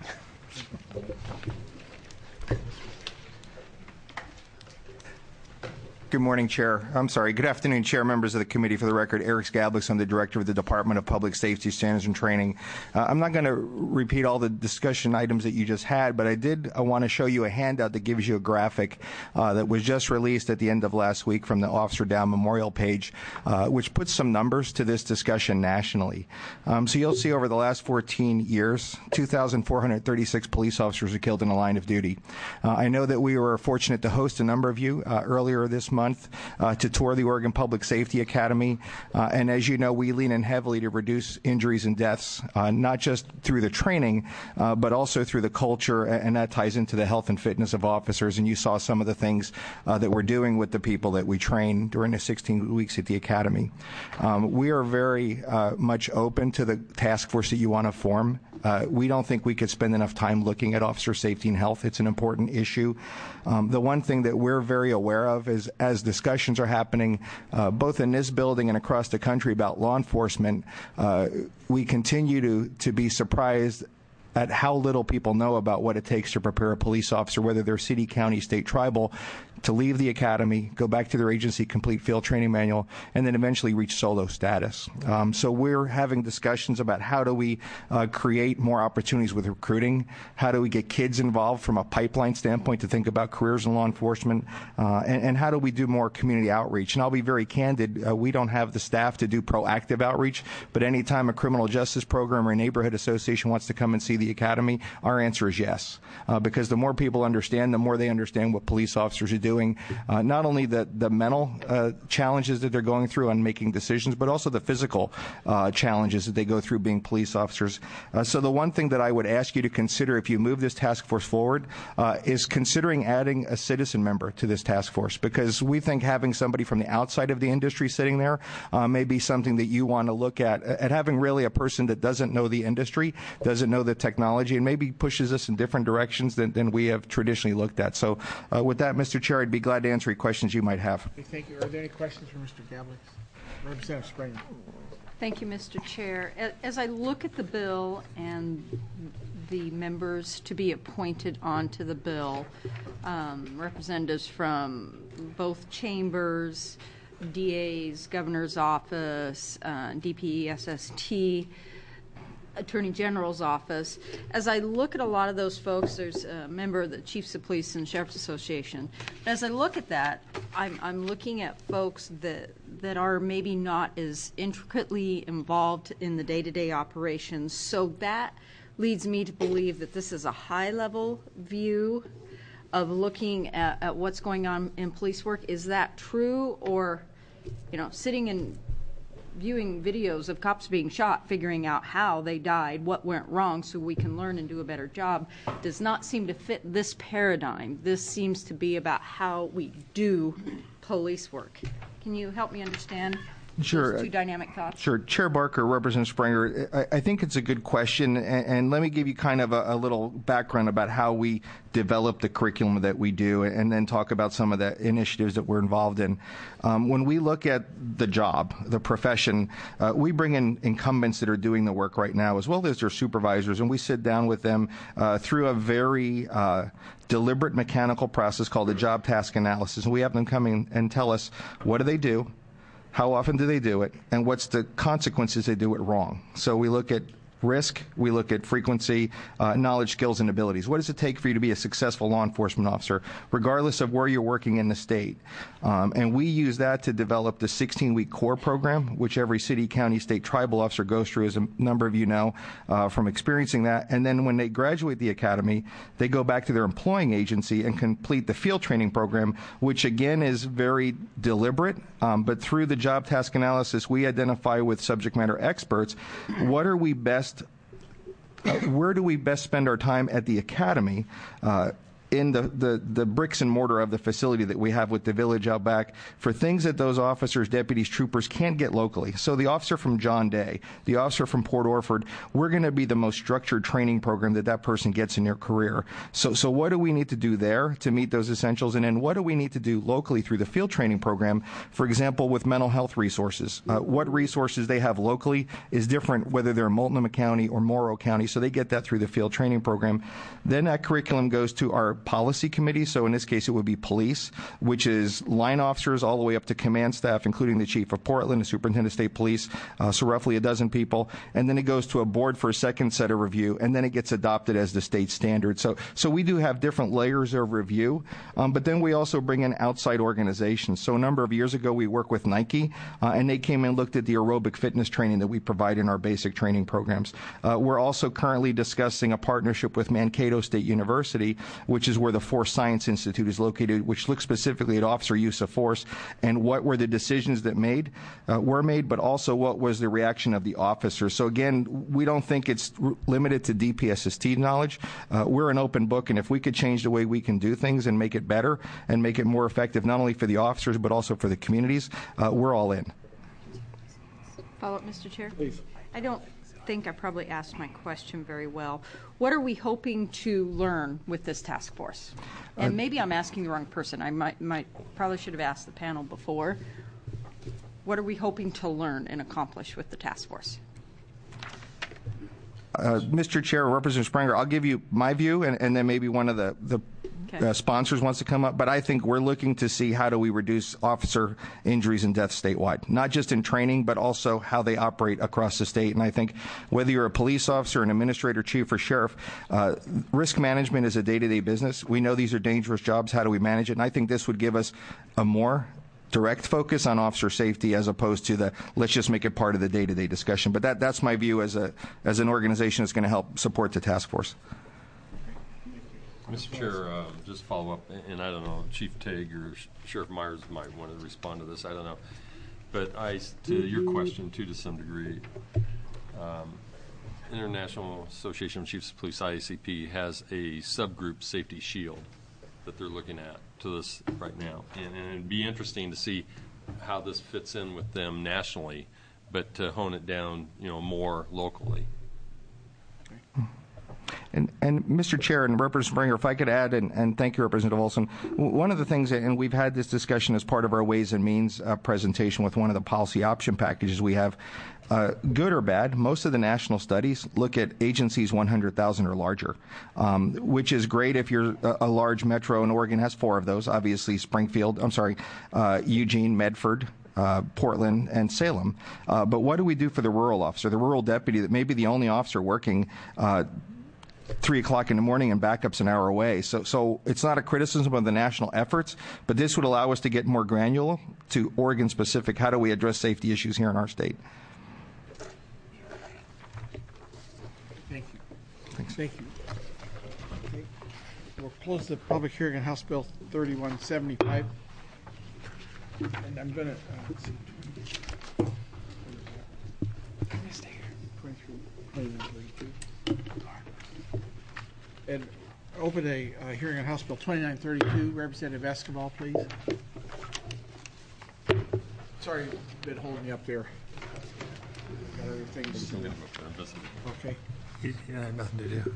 Good morning, Chair. I'm sorry. Good afternoon, Chair, members of the committee. For the record, Eric Skablis. I'm the Director of the Department of Public Safety Standards and Training. Uh, I'm not going to repeat all the discussion items that you just had, but I did I want to show you a handout that gives you a graphic uh, that was just released at the end of last week from the Officer Down Memorial page, uh, which puts some numbers to this discussion nationally. Um, so you'll see over the last fourteen years, two thousand four hundred thirty-six police officers were killed in the line of duty. Uh, I know that we were fortunate to host a number of you uh, earlier this month uh, to tour the Oregon Public Safety Academy. Uh, and as you know, we lean in heavily to reduce injuries and deaths, uh, not just through the training, uh, but also through the culture, and that ties into the health and fitness of officers. And you saw some of the things uh, that we're doing with the people that we train during the sixteen weeks at the Academy. Um, we are very uh, much open to the task force that you want to form. Uh, we don't think we could spend enough time looking at officer safety and health. It's an important issue. Um, the one thing that we're very aware of is as discussions are happening uh, both in this building and across the country about law enforcement, uh, we continue to, to be surprised at how little people know about what it takes to prepare a police officer, whether they're city, county, state, tribal, to leave the academy, go back to their agency, complete field training manual, and then eventually reach solo status. Um, so we're having discussions about how do we uh, create more opportunities with recruiting, how do we get kids involved from a pipeline standpoint to think about careers in law enforcement, uh, and, and how do we do more community outreach. And I'll be very candid, uh, we don't have the staff to do proactive outreach, but anytime a criminal justice program or a neighborhood association wants to come and see the academy, our answer is yes, uh, because the more people understand, the more they understand what police officers are doing. Doing uh, not only the, the mental uh, challenges that they're going through on making decisions, but also the physical uh, challenges that they go through being police officers. Uh, so the one thing that I would ask you to consider if you move this task force forward uh, is considering adding a citizen member to this task force, because we think having somebody from the outside of the industry sitting there uh, may be something that you want to look at, at having really a person that doesn't know the industry, doesn't know the technology, and maybe pushes us in different directions than, than we have traditionally looked at. So uh, with that, Mister Chair, I'd be glad to answer any questions you might have. Okay, thank you. Are there any questions for Mister Gablis? Representative Springer. Thank you, Mister Chair. As I look at the bill and the members to be appointed onto the bill, um, representatives from both chambers, D A's, Governor's Office, uh, D P E S S T, Attorney General's office. As I look at a lot of those folks, there's a member of the Chiefs of Police and Sheriff's Association. But as I look at that, I'm, I'm looking at folks that that are maybe not as intricately involved in the day-to-day operations. So that leads me to believe that this is a high-level view of looking at, at what's going on in police work. Is that true? Or, you know, sitting and viewing videos of cops being shot, figuring out how they died, what went wrong, so we can learn and do a better job, does not seem to fit this paradigm. This seems to be about how we do police work. Can you help me understand Sure. those two dynamic thoughts? Sure. Chair Barker, Representative Springer, I, I think it's a good question, and, and let me give you kind of a, a little background about how we develop the curriculum that we do, and then talk about some of the initiatives that we're involved in. Um, when we look at the job, the profession, uh, we bring in incumbents that are doing the work right now, as well as their supervisors, and we sit down with them uh, through a very uh, deliberate mechanical process called a job task analysis, and we have them come in and tell us what do they do, how often do they do it, and what's the consequences they do it wrong. So we look at risk, we look at frequency, uh, knowledge, skills, and abilities. What does it take for you to be a successful law enforcement officer, regardless of where you're working in the state? Um, and we use that to develop the sixteen-week core program, which every city, county, state, tribal officer goes through, as a number of you know uh, from experiencing that. And then when they graduate the academy, they go back to their employing agency and complete the field training program, which again is very deliberate. Um, but through the job task analysis, we identify with subject matter experts what are we best Uh, where do we best spend our time at the academy uh, in the, the, the bricks and mortar of the facility that we have with the village out back for things that those officers, deputies, troopers can't get locally. So the officer from John Day, the officer from Port Orford, we're going to be the most structured training program that that person gets in their career. So, so what do we need to do there to meet those essentials? And then what do we need to do locally through the field training program? For example, with mental health resources. Uh, what resources they have locally is different whether they're in Multnomah County or Morrow County, so they get that through the field training program. Then that curriculum goes to our policy committee. So in this case, it would be police, which is line officers all the way up to command staff, including the chief of Portland, the superintendent of state police, uh, so roughly a dozen people. And then it goes to a board for a second set of review, and then it gets adopted as the state standard. So, so we do have different layers of review, um, but then we also bring in outside organizations. So a number of years ago, we worked with Nike, uh, and they came and looked at the aerobic fitness training that we provide in our basic training programs. Uh, we're also currently discussing a partnership with Mankato State University, which is where the Force Science Institute is located, which looks specifically at officer use of force and what were the decisions that made uh, were made, but also what was the reaction of the officers. So again, we don't think it's r- limited to D P S S T knowledge. Uh, we're an open book, and if we could change the way we can do things and make it better and make it more effective, not only for the officers but also for the communities, uh, we're all in. Follow up, Mister Chair? Please. I don't think I probably asked my question very well. What are we hoping to learn with this task force? And Uh, maybe I'm asking the wrong person. I might, might probably should have asked the panel before. What are we hoping to learn and accomplish with the task force? Uh, Mister Chair, Representative Springer, I'll give you my view, and, and then maybe one of the, the Okay. uh, sponsors wants to come up. But I think we're looking to see how do we reduce officer injuries and deaths statewide, not just in training, but also how they operate across the state. And I think whether you're a police officer, an administrator, chief, or sheriff, uh, risk management is a day-to-day business. We know these are dangerous jobs. How do we manage it? And I think this would give us a more direct focus on officer safety as opposed to the let's just make it part of the day-to-day discussion. But that, that's my view as a as an organization that's going to help support the task force. Mister Chair, uh, just follow up, and I don't know, Chief Tague or Sheriff Myers might want to respond to this. I don't know, but I to your question too, to some degree. Um, International Association of Chiefs of Police, I A C P, has a subgroup safety shield that they're looking at to this right now, and, and it'd be interesting to see how this fits in with them nationally, but to hone it down, you know, more locally. And, and Mister Chair and Representative Springer, if I could add, and, and thank you, Representative Olson, one of the things, and we've had this discussion as part of our Ways and Means uh, presentation with one of the policy option packages we have, uh, good or bad, most of the national studies look at agencies one hundred thousand or larger, um, which is great if you're a, a large metro, and Oregon has four of those, obviously Springfield, I'm sorry, uh, Eugene, Medford, Uh, Portland, and Salem. Uh, but what do we do for the rural officer, the rural deputy that may be the only officer working uh, three o'clock in the morning and backup's an hour away? So, so it's not a criticism of the national efforts, but this would allow us to get more granular to Oregon specific. How do we address safety issues here in our state? Thank you. Thanks. Thank you. Okay. We'll close the public hearing on House Bill thirty-one seventy-five. And I'm going to uh, let's see. And open a uh, hearing on House Bill twenty-nine thirty-two. Representative Escobar, please. Sorry, you've been holding me up there. Got other things. Okay. Yeah, I have nothing to do.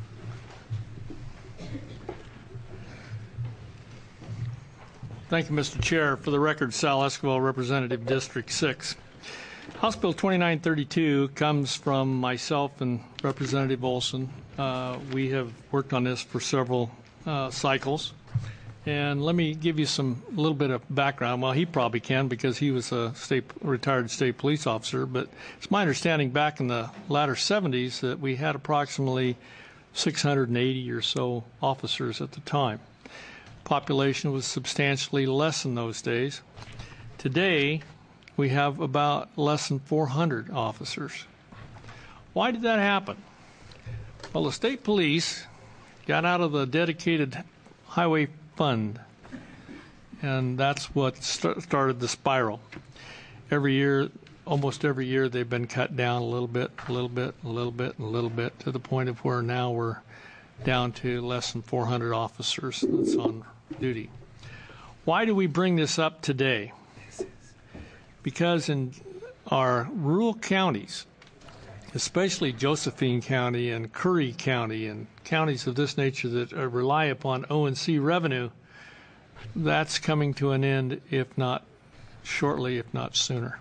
Thank you, Mister Chair. For the record, Sal Escobar, Representative District six. House Bill twenty-nine thirty-two comes from myself and Representative Olson. Uh, we have worked on this for several uh, cycles. And let me give you some a little bit of background. Well, he probably can because he was a state retired state police officer. But it's my understanding back in the latter seventies that we had approximately six hundred eighty or so officers at the time. Population was substantially less in those days. Today, we have about less than four hundred officers. Why did that happen? Well, the state police got out of the dedicated highway fund, and that's what st- started the spiral. Every year, almost every year, they've been cut down a little bit, a little bit, a little bit, a little bit, to the point of where now we're down to less than four hundred officers that's on duty. Why do we bring this up today? Because in our rural counties, especially Josephine County and Curry County and counties of this nature that uh, rely upon O and C revenue, that's coming to an end, if not shortly, if not sooner.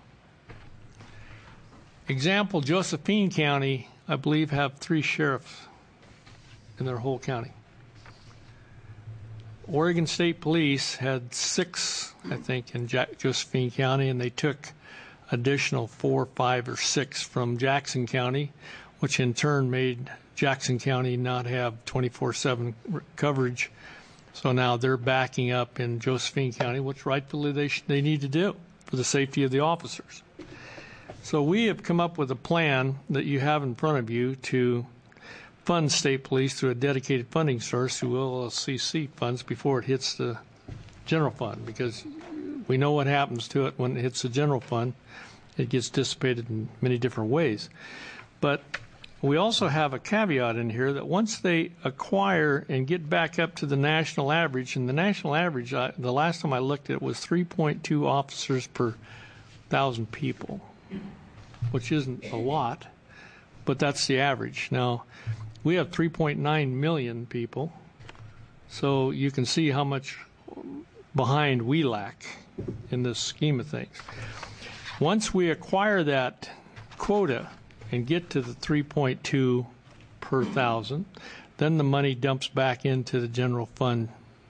Example, Josephine County, I believe, have three sheriffs in their whole county. Oregon State Police had six, I think, in ja- Josephine County, and they took additional four, five, or six from Jackson County, which in turn made Jackson County not have twenty-four seven r- coverage. So now they're backing up in Josephine County, which rightfully they sh- they need to do for the safety of the officers. So we have come up with a plan that you have in front of you to fund state police through a dedicated funding source through L L C C funds before it hits the general fund, because we know what happens to it when it hits the general fund. It gets dissipated in many different ways. But we also have a caveat in here that once they acquire and get back up to the national average, and the national average, I, the last time I looked at it, was three point two officers per thousand people, which isn't a lot, but that's the average. Now, we have three point nine million people, so you can see how much behind we lack in this scheme of things. Once we acquire that quota and get to the three point two per thousand, then the money dumps back into the general fund.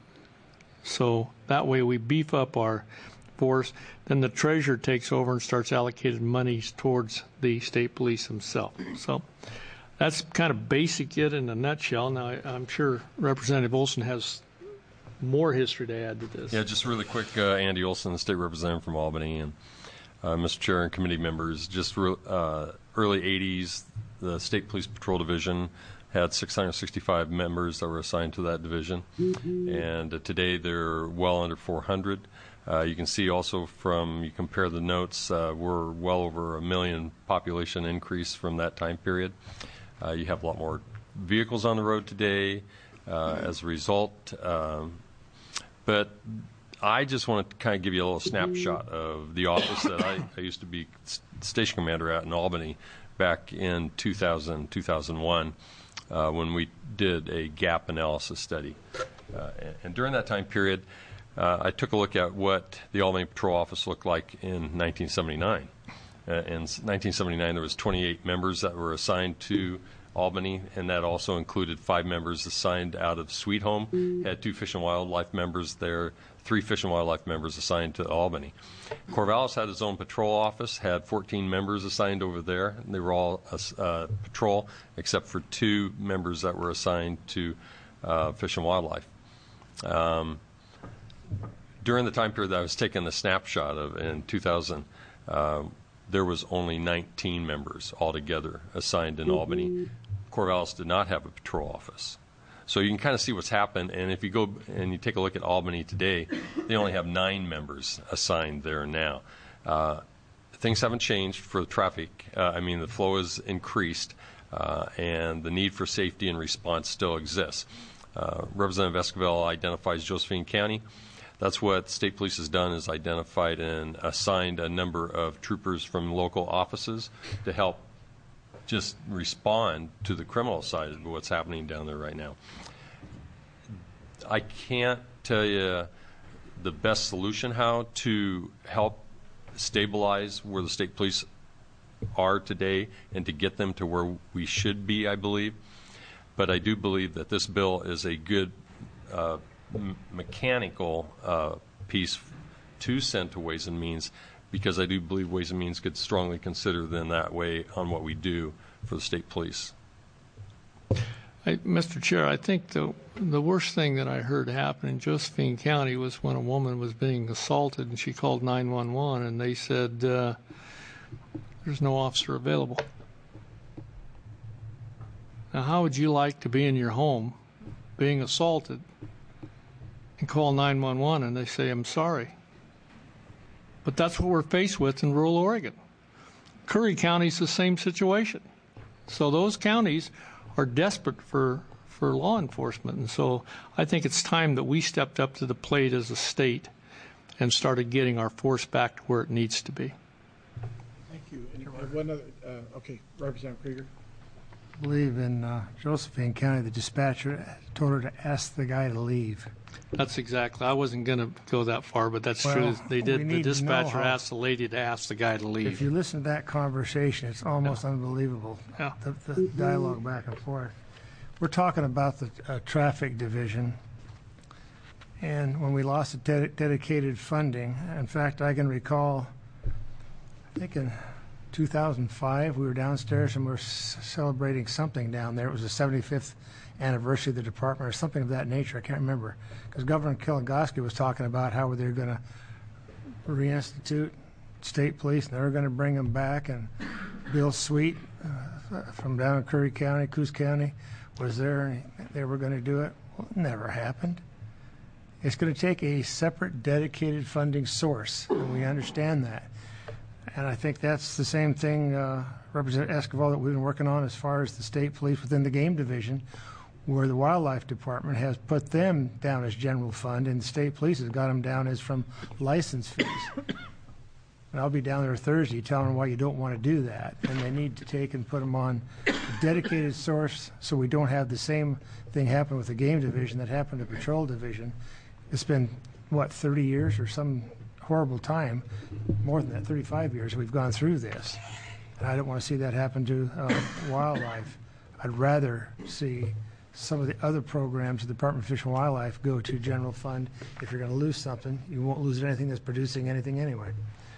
So that way we beef up our force. Then the treasurer takes over and starts allocating money towards the state police themselves. So that's kind of basic it in a nutshell. Now, I, I'm sure Representative Olson has more history to add to this. Yeah, just really quick, uh, Andy Olson, the state representative from Albany, and uh, Mister Chair and committee members, just re- uh, early eighties, the State Police Patrol Division had six hundred sixty-five members that were assigned to that division, mm-hmm. and uh, today they're well under four hundred. Uh, you can see also from, you compare the notes, uh, we're well over a million population increase from that time period. Uh, you have a lot more vehicles on the road today uh, as a result. Um, but I just want to kind of give you a little snapshot of the office that I, I used to be station commander at in Albany back in two thousand, two thousand one uh, when we did a gap analysis study. Uh, and, and during that time period, uh, I took a look at what the Albany Patrol Office looked like in nineteen seventy-nine. Uh, in nineteen seventy-nine, there was twenty-eight members that were assigned to Albany, and that also included five members assigned out of Sweet Home, had two Fish and Wildlife members there, three Fish and Wildlife members assigned to Albany. Corvallis had its own patrol office, had fourteen members assigned over there. And they were all uh, patrol, except for two members that were assigned to uh, Fish and Wildlife. Um, during the time period that I was taking the snapshot of in two thousand, uh, there was only nineteen members altogether assigned in Albany. Corvallis did not have a patrol office. So you can kind of see what's happened, and if you go and you take a look at Albany today, they only have nine members assigned there now. Uh, things haven't changed for the traffic. Uh, I mean, the flow has increased, uh, and the need for safety and response still exists. Uh, Representative Esquivel identifies Josephine County. That's what state police has done, is identified and assigned a number of troopers from local offices to help just respond to the criminal side of what's happening down there right now. I can't tell you the best solution how to help stabilize where the state police are today and to get them to where we should be, I believe. But I do believe that this bill is a good uh, m- mechanical uh, piece to send to Ways and Means, because I do believe Ways and Means could strongly consider them that way on what we do for the state police. I, Mister Chair, I think the the worst thing that I heard happen in Josephine County was when a woman was being assaulted and she called nine one one and they said uh, there's no officer available. Now, how would you like to be in your home being assaulted and call nine one one and they say, I'm sorry? But that's what we're faced with in rural Oregon. Curry County is the same situation. So those counties are desperate for, for law enforcement. And so I think it's time that we stepped up to the plate as a state and started getting our force back to where it needs to be. Thank you. And one other, uh, okay, Representative Krieger. I believe in uh, Josephine County, the dispatcher told her to ask the guy to leave. That's exactly. I wasn't going to go that far, but that's well, true. They did. The need dispatcher how, asked the lady to ask the guy to leave. If you listen to that conversation, it's almost yeah. unbelievable. Yeah. The, the dialogue back and forth. We're talking about the uh, traffic division, And when we lost the ded- dedicated funding, in fact, I can recall, I think in two thousand five, we were downstairs and we were c- celebrating something down there. It was the seventy-fifth anniversary of the department or something of that nature. I can't remember. Because Governor Kiligowski was talking about how they were going to reinstitute state police and they were going to bring them back. And Bill Sweet uh, from down in Curry County, Coos County, was there and they were going to do it. Well, it never happened. It's going to take a separate dedicated funding source, and we understand that. And I think that's the same thing, uh, Representative Esquivel, that we've been working on as far as the state police within the game division, where the wildlife department has put them down as general fund, and the state police has got them down as from license fees. And I'll be down there Thursday telling them why you don't want to do that. And they need to take and put them on a dedicated source so we don't have the same thing happen with the game division that happened to patrol division. It's been, what, thirty years or some horrible time, more than that, thirty-five years we've gone through this. And I don't want to see that happen to uh, wildlife. I'd rather see some of the other programs of the Department of Fish and Wildlife go to general fund. If you're going to lose something, you won't lose anything that's producing anything anyway.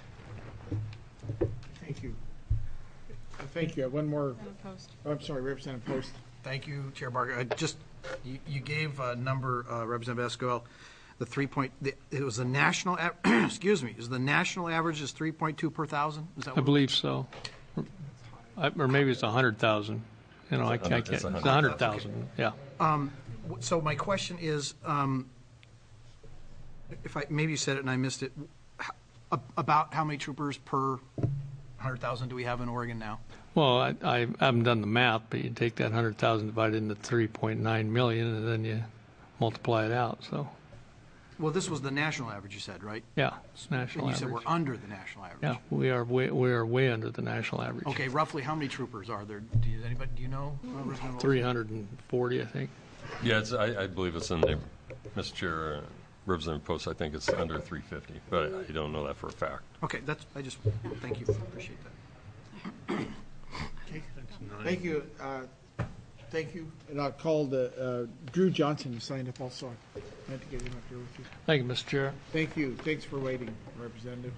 Thank you. Uh, Thank you. One more. Oh, I'm sorry, Representative Post. Thank you, Chair Barker. I just, you, you gave a number, uh, Representative Esquivel, the three point, the, it was the national, av- excuse me, is the national average is three point two per thousand? Is that I what believe so. I, or maybe it's one hundred thousand. You know, I, I can't. It's one hundred thousand, yeah. Um, w- so my question is, um, if I, maybe you said it and I missed it, h- ab- about how many troopers per one hundred thousand do we have in Oregon now? Well, I, I haven't done the math, but you take that one hundred thousand divided into three point nine million, and then you multiply it out, so. Well, this was the national average, you said, right? Yeah, it's national And you average. said we're under the national average. Yeah, we are way, we are way under the national average. Okay, roughly how many troopers are there? Do you, anybody, do you know? uh, Representative Olson? three hundred forty, I think. Yeah, it's, I, I believe it's in the, Mister Chair, uh, Representative Post, I think it's under three fifty, but I don't know that for a fact. Okay, that's, I just, thank you, appreciate that. Okay. Thank you. Uh, Thank you. And I'll call the, uh, Drew Johnson, who signed up also. I had to get him up here with you. Thank you, Mister Chair. Thank you. Thanks for waiting, Representative.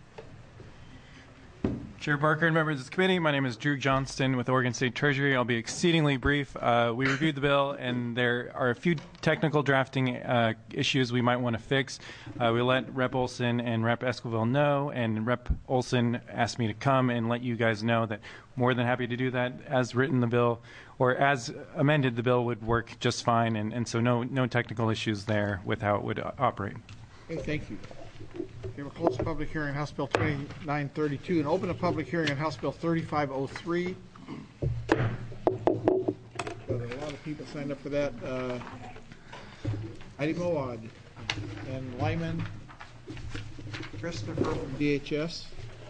Chair Barker and members of the committee, my name is Drew Johnston with Oregon State Treasury. I'll be exceedingly brief. Uh, we reviewed the bill, and there are a few technical drafting uh, issues we might want to fix. Uh, we let Rep Olson and Rep Esquivel know, and Rep Olson asked me to come and let you guys know that more than happy to do that. As written, the bill, or as amended, the bill would work just fine, and, and so no, no technical issues there with how it would operate. Okay, thank you. Okay, we'll close the public hearing on House Bill twenty-nine thirty-two and open a public hearing on House Bill thirty-five oh three. Got a lot of people signed up for that. Uh, Heidi Moad and Lyman Christopher from D H S.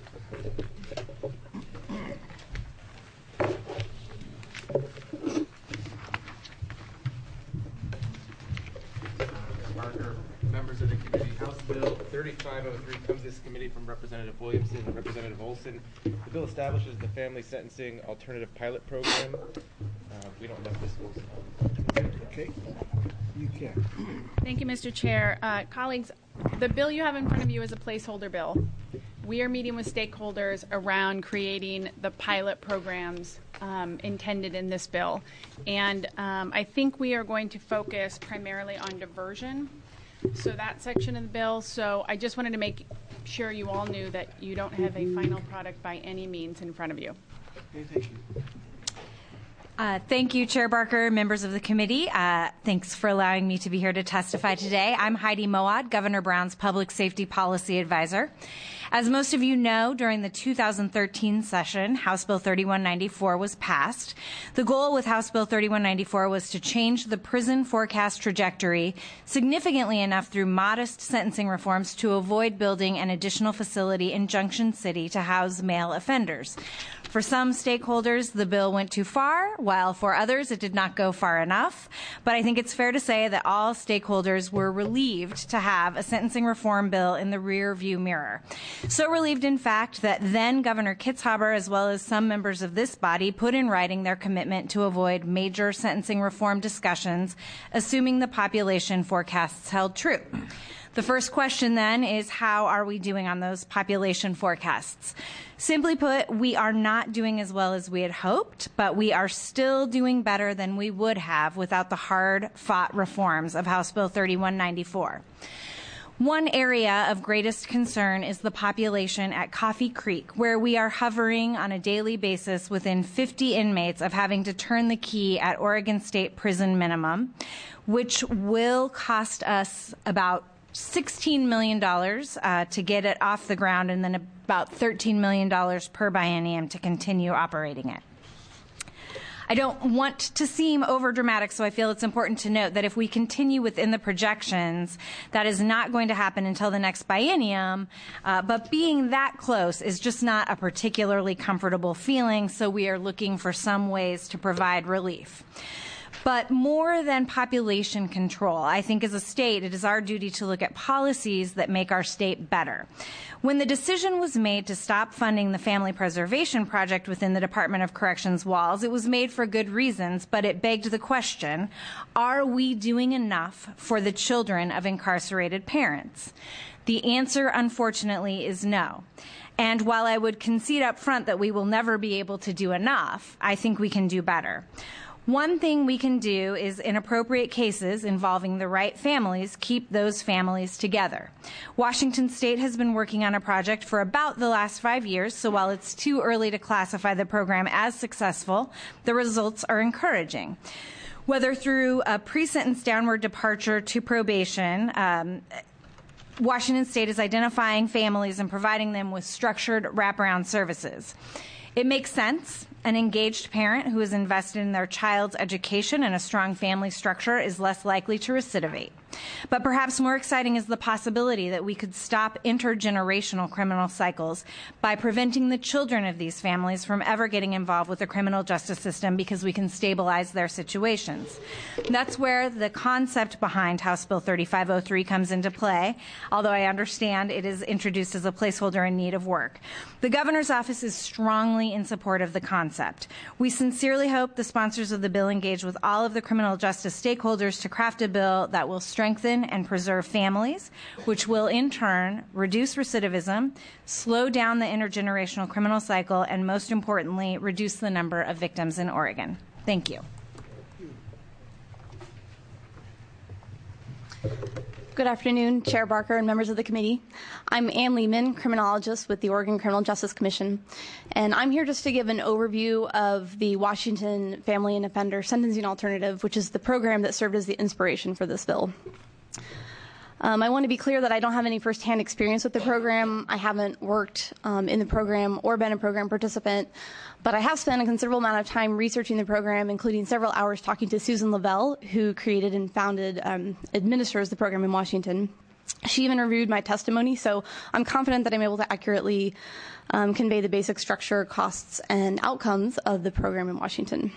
Barker, members of the committee, House Bill thirty-five oh three comes to this committee from Representative Williamson and Representative Olson. The bill establishes the Family Sentencing Alternative Pilot Program. Uh, we don't know if this was. Okay, you can. Thank you, Mister Chair. Uh, colleagues, the bill you have in front of you is a placeholder bill. We are meeting with stakeholders around creating the pilot programs um, intended in this bill. And um, I think we are going to focus primarily on diversion. So that section of the bill. So I just wanted to make sure you all knew that you don't have a final product by any means in front of you. Okay, thank you. Uh, thank you, Chair Barker, members of the committee. Uh, thanks for allowing me to be here to testify today. I'm Heidi Moad, Governor Brown's Public Safety Policy Advisor. As most of you know, during the two thousand thirteen session, House Bill thirty-one ninety-four was passed. The goal with House Bill thirty-one ninety-four was to change the prison forecast trajectory significantly enough through modest sentencing reforms to avoid building an additional facility in Junction City to house male offenders. For some stakeholders, the bill went too far, while for others, it did not go far enough. But I think it's fair to say that all stakeholders were relieved to have a sentencing reform bill in the rear view mirror. So relieved, in fact, that then Governor Kitzhaber, as well as some members of this body, put in writing their commitment to avoid major sentencing reform discussions, assuming the population forecasts held true. The first question then is, how are we doing on those population forecasts? Simply put, we are not doing as well as we had hoped, but we are still doing better than we would have without the hard-fought reforms of House Bill thirty-one ninety-four. One area of greatest concern is the population at Coffee Creek, where we are hovering on a daily basis within fifty inmates of having to turn the key at Oregon State Prison minimum, which will cost us about sixteen million dollars uh, to get it off the ground, and then about thirteen million dollars per biennium to continue operating it. I don't want to seem overdramatic, so I feel it's important to note that if we continue within the projections, that is not going to happen until the next biennium, uh, but being that close is just not a particularly comfortable feeling, so we are looking for some ways to provide relief. But more than population control, I think as a state, it is our duty to look at policies that make our state better. When the decision was made to stop funding the Family Preservation Project within the Department of Corrections walls, it was made for good reasons, but it begged the question, are we doing enough for the children of incarcerated parents? The answer, unfortunately, is no. And while I would concede up front that we will never be able to do enough, I think we can do better. One thing we can do is, in appropriate cases involving the right families, keep those families together. Washington State has been working on a project for about the last five years, so while it's too early to classify the program as successful, the results are encouraging. Whether through a pre-sentence downward departure to probation, um, Washington State is identifying families and providing them with structured wraparound services. It makes sense. An engaged parent who is invested in their child's education and a strong family structure is less likely to recidivate. But perhaps more exciting is the possibility that we could stop intergenerational criminal cycles by preventing the children of these families from ever getting involved with the criminal justice system, because we can stabilize their situations. That's where the concept behind House Bill thirty-five oh three comes into play, although I understand it is introduced as a placeholder in need of work. The governor's office is strongly in support of the concept. We sincerely hope the sponsors of the bill engage with all of the criminal justice stakeholders to craft a bill that will strengthen and preserve families, which will in turn reduce recidivism, slow down the intergenerational criminal cycle, and most importantly, reduce the number of victims in Oregon. Thank you. Good afternoon, Chair Barker and members of the committee. I'm Ann Lehman, criminologist with the Oregon Criminal Justice Commission, and I'm here just to give an overview of the Washington Family and Offender Sentencing Alternative, which is the program that served as the inspiration for this bill. Um, I want to be clear that I don't have any firsthand experience with the program. I haven't worked um, in the program or been a program participant, but I have spent a considerable amount of time researching the program, including several hours talking to Susan Lavelle, who created and founded, um, administers the program in Washington. She even reviewed my testimony, so I'm confident that I'm able to accurately um, convey the basic structure, costs, and outcomes of the program in Washington.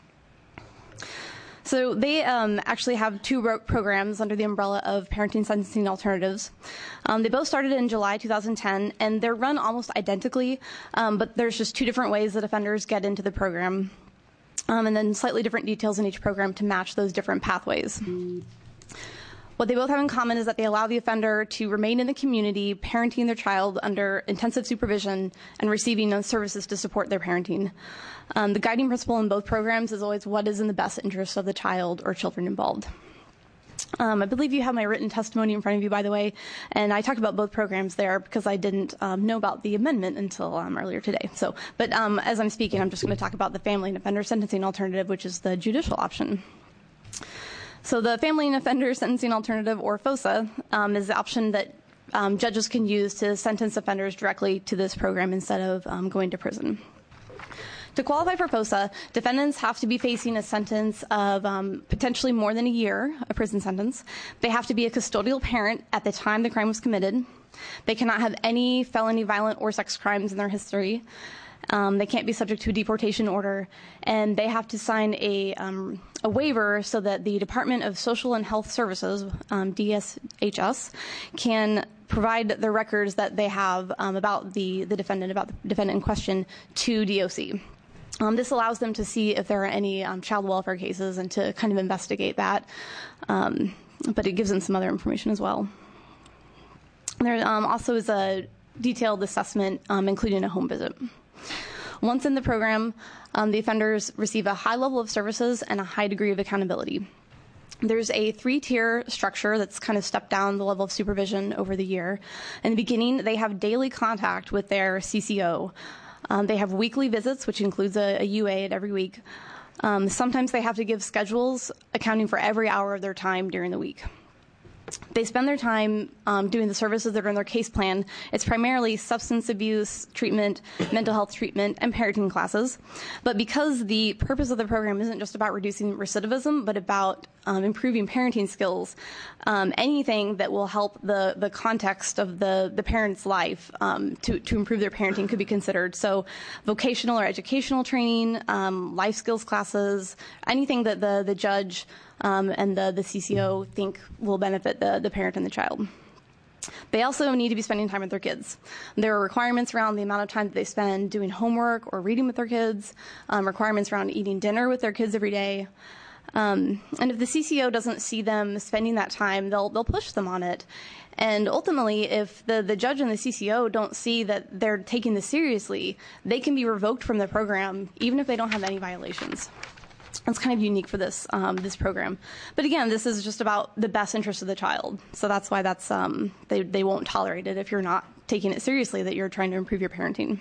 So they um, actually have two programs under the umbrella of Parenting Sentencing Alternatives. Um, they both started in July two thousand ten, and they're run almost identically, um, but there's just two different ways that offenders get into the program, um, and then slightly different details in each program to match those different pathways. What they both have in common is that they allow the offender to remain in the community, parenting their child under intensive supervision and receiving those services to support their parenting. Um, the guiding principle in both programs is always what is in the best interest of the child or children involved. Um, I believe you have my written testimony in front of you, by the way, and I talked about both programs there because I didn't um, know about the amendment until um, earlier today. So, but um, as I'm speaking, I'm just going to talk about the Family and Offender Sentencing Alternative, which is the judicial option. So the Family and Offender Sentencing Alternative, or FOSA, um, is the option that um, judges can use to sentence offenders directly to this program instead of um, going to prison. To qualify for FOSA, defendants have to be facing a sentence of um, potentially more than a year, a prison sentence. They have to be a custodial parent at the time the crime was committed. They cannot have any felony, violent, or sex crimes in their history. Um, they can't be subject to a deportation order, and they have to sign a, um, a waiver so that the Department of Social and Health Services, um, D S H S, can provide the records that they have um, about the, the defendant, about the defendant in question, to D O C. Um, this allows them to see if there are any um, child welfare cases and to kind of investigate that, um, but it gives them some other information as well. There um, also is a detailed assessment, um, including a home visit. Once in the program, um, the offenders receive a high level of services and a high degree of accountability. There's a three-tier structure that's kind of stepped down the level of supervision over the year. In the beginning, they have daily contact with their C C O. Um, they have weekly visits, which includes a, a U A at every week. Um, sometimes they have to give schedules accounting for every hour of their time during the week. They spend their time um, doing the services that are in their case plan. It's primarily substance abuse treatment, mental health treatment, and parenting classes. But because the purpose of the program isn't just about reducing recidivism, but about um, improving parenting skills, um, anything that will help the, the context of the, the parent's life um, to, to improve their parenting could be considered. So vocational or educational training, um, life skills classes, anything that the, the judge Um, and the, the C C O think will benefit the, the parent and the child. They also need to be spending time with their kids. There are requirements around the amount of time that they spend doing homework or reading with their kids, um, requirements around eating dinner with their kids every day. Um, and if the C C O doesn't see them spending that time, they'll, they'll push them on it. And ultimately, if the, the judge and the C C O don't see that they're taking this seriously, they can be revoked from the program, even if they don't have any violations. It's kind of unique for this um, this program, but again, this is just about the best interest of the child. So that's why that's um, they they won't tolerate it if you're not taking it seriously that you're trying to improve your parenting.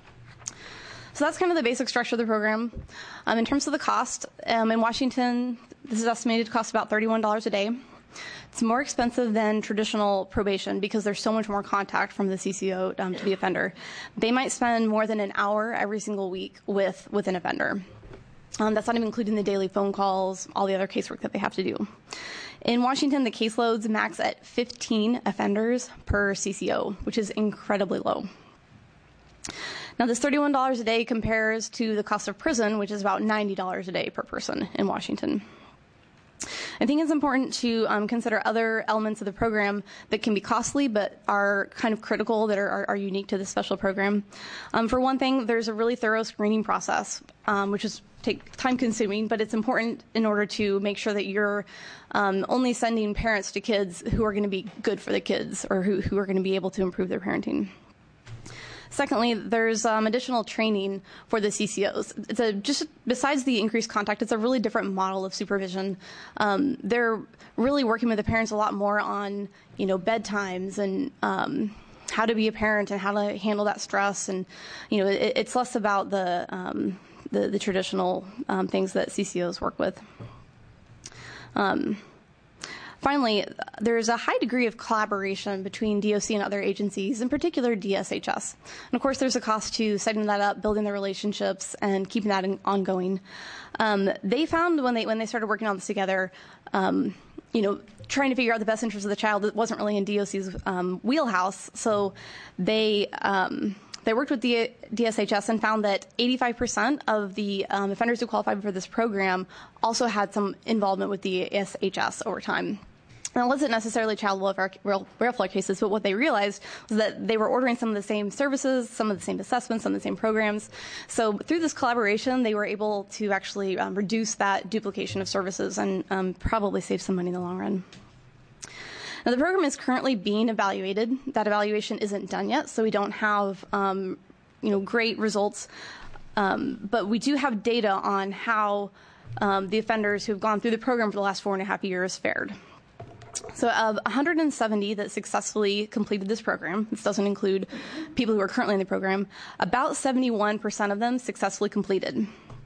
So that's kind of the basic structure of the program. Um, in terms of the cost, um, in Washington, this is estimated to cost about thirty-one dollars a day. It's more expensive than traditional probation because there's so much more contact from the C C O um, to the offender. They might spend more than an hour every single week with with an offender. Um, that's not even including the daily phone calls, all the other casework that they have to do. In Washington, the caseloads max at fifteen offenders per C C O, which is incredibly low. Now, this thirty-one dollars a day compares to the cost of prison, which is about ninety dollars a day per person in Washington. I think it's important to um, consider other elements of the program that can be costly but are kind of critical, that are, are, are unique to this special program. Um, for one thing, there's a really thorough screening process, um, which is take time consuming, but it's important in order to make sure that you're um, only sending parents to kids who are going to be good for the kids or who, who are going to be able to improve their parenting. Secondly, there's um, additional training for the C C Os. It's a, just besides the increased contact, it's a really different model of supervision. Um, they're really working with the parents a lot more on, you know, bedtimes and um, how to be a parent and how to handle that stress. And, you know, it, it's less about the, um, the, the traditional um, things that C C Os work with. Um, Finally, there's a high degree of collaboration between D O C and other agencies, in particular D S H S. And of course, there's a cost to setting that up, building the relationships, and keeping that in, ongoing. Um, they found when they when they started working on this together, um, you know, trying to figure out the best interest of the child, it wasn't really in D O C's um, wheelhouse. So they um, they worked with the D S H S and found that eighty-five percent of the um, offenders who qualified for this program also had some involvement with the D S H S over time. And it wasn't necessarily child welfare, welfare cases, but what they realized was that they were ordering some of the same services, some of the same assessments, some of the same programs. So through this collaboration, they were able to actually um, reduce that duplication of services and um, probably save some money in the long run. Now, the program is currently being evaluated. That evaluation isn't done yet, so we don't have um, you know, great results. Um, but we do have data on how um, the offenders who have gone through the program for the last four and a half years fared. So of one hundred seventy that successfully completed this program, this doesn't include people who are currently in the program, about seventy-one percent of them successfully completed.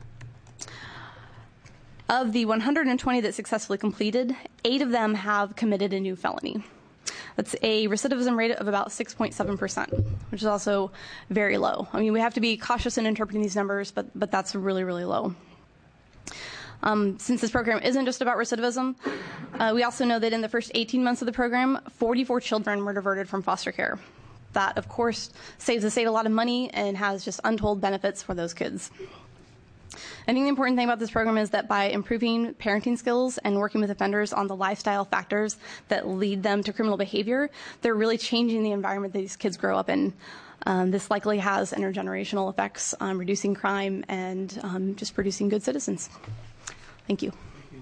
Of the one hundred twenty that successfully completed, eight of them have committed a new felony. That's a recidivism rate of about six point seven percent, which is also very low. I mean, we have to be cautious in interpreting these numbers, but, but that's really, really low. Um, since this program isn't just about recidivism, uh, we also know that in the first eighteen months of the program, forty-four children were diverted from foster care. that, of course, saves the state a lot of money and has just untold benefits for those kids. I think the important thing about this program is that by improving parenting skills and working with offenders on the lifestyle factors that lead them to criminal behavior, they're really changing the environment that these kids grow up in. Um, this likely has intergenerational effects on reducing crime and um, just producing good citizens. Thank you.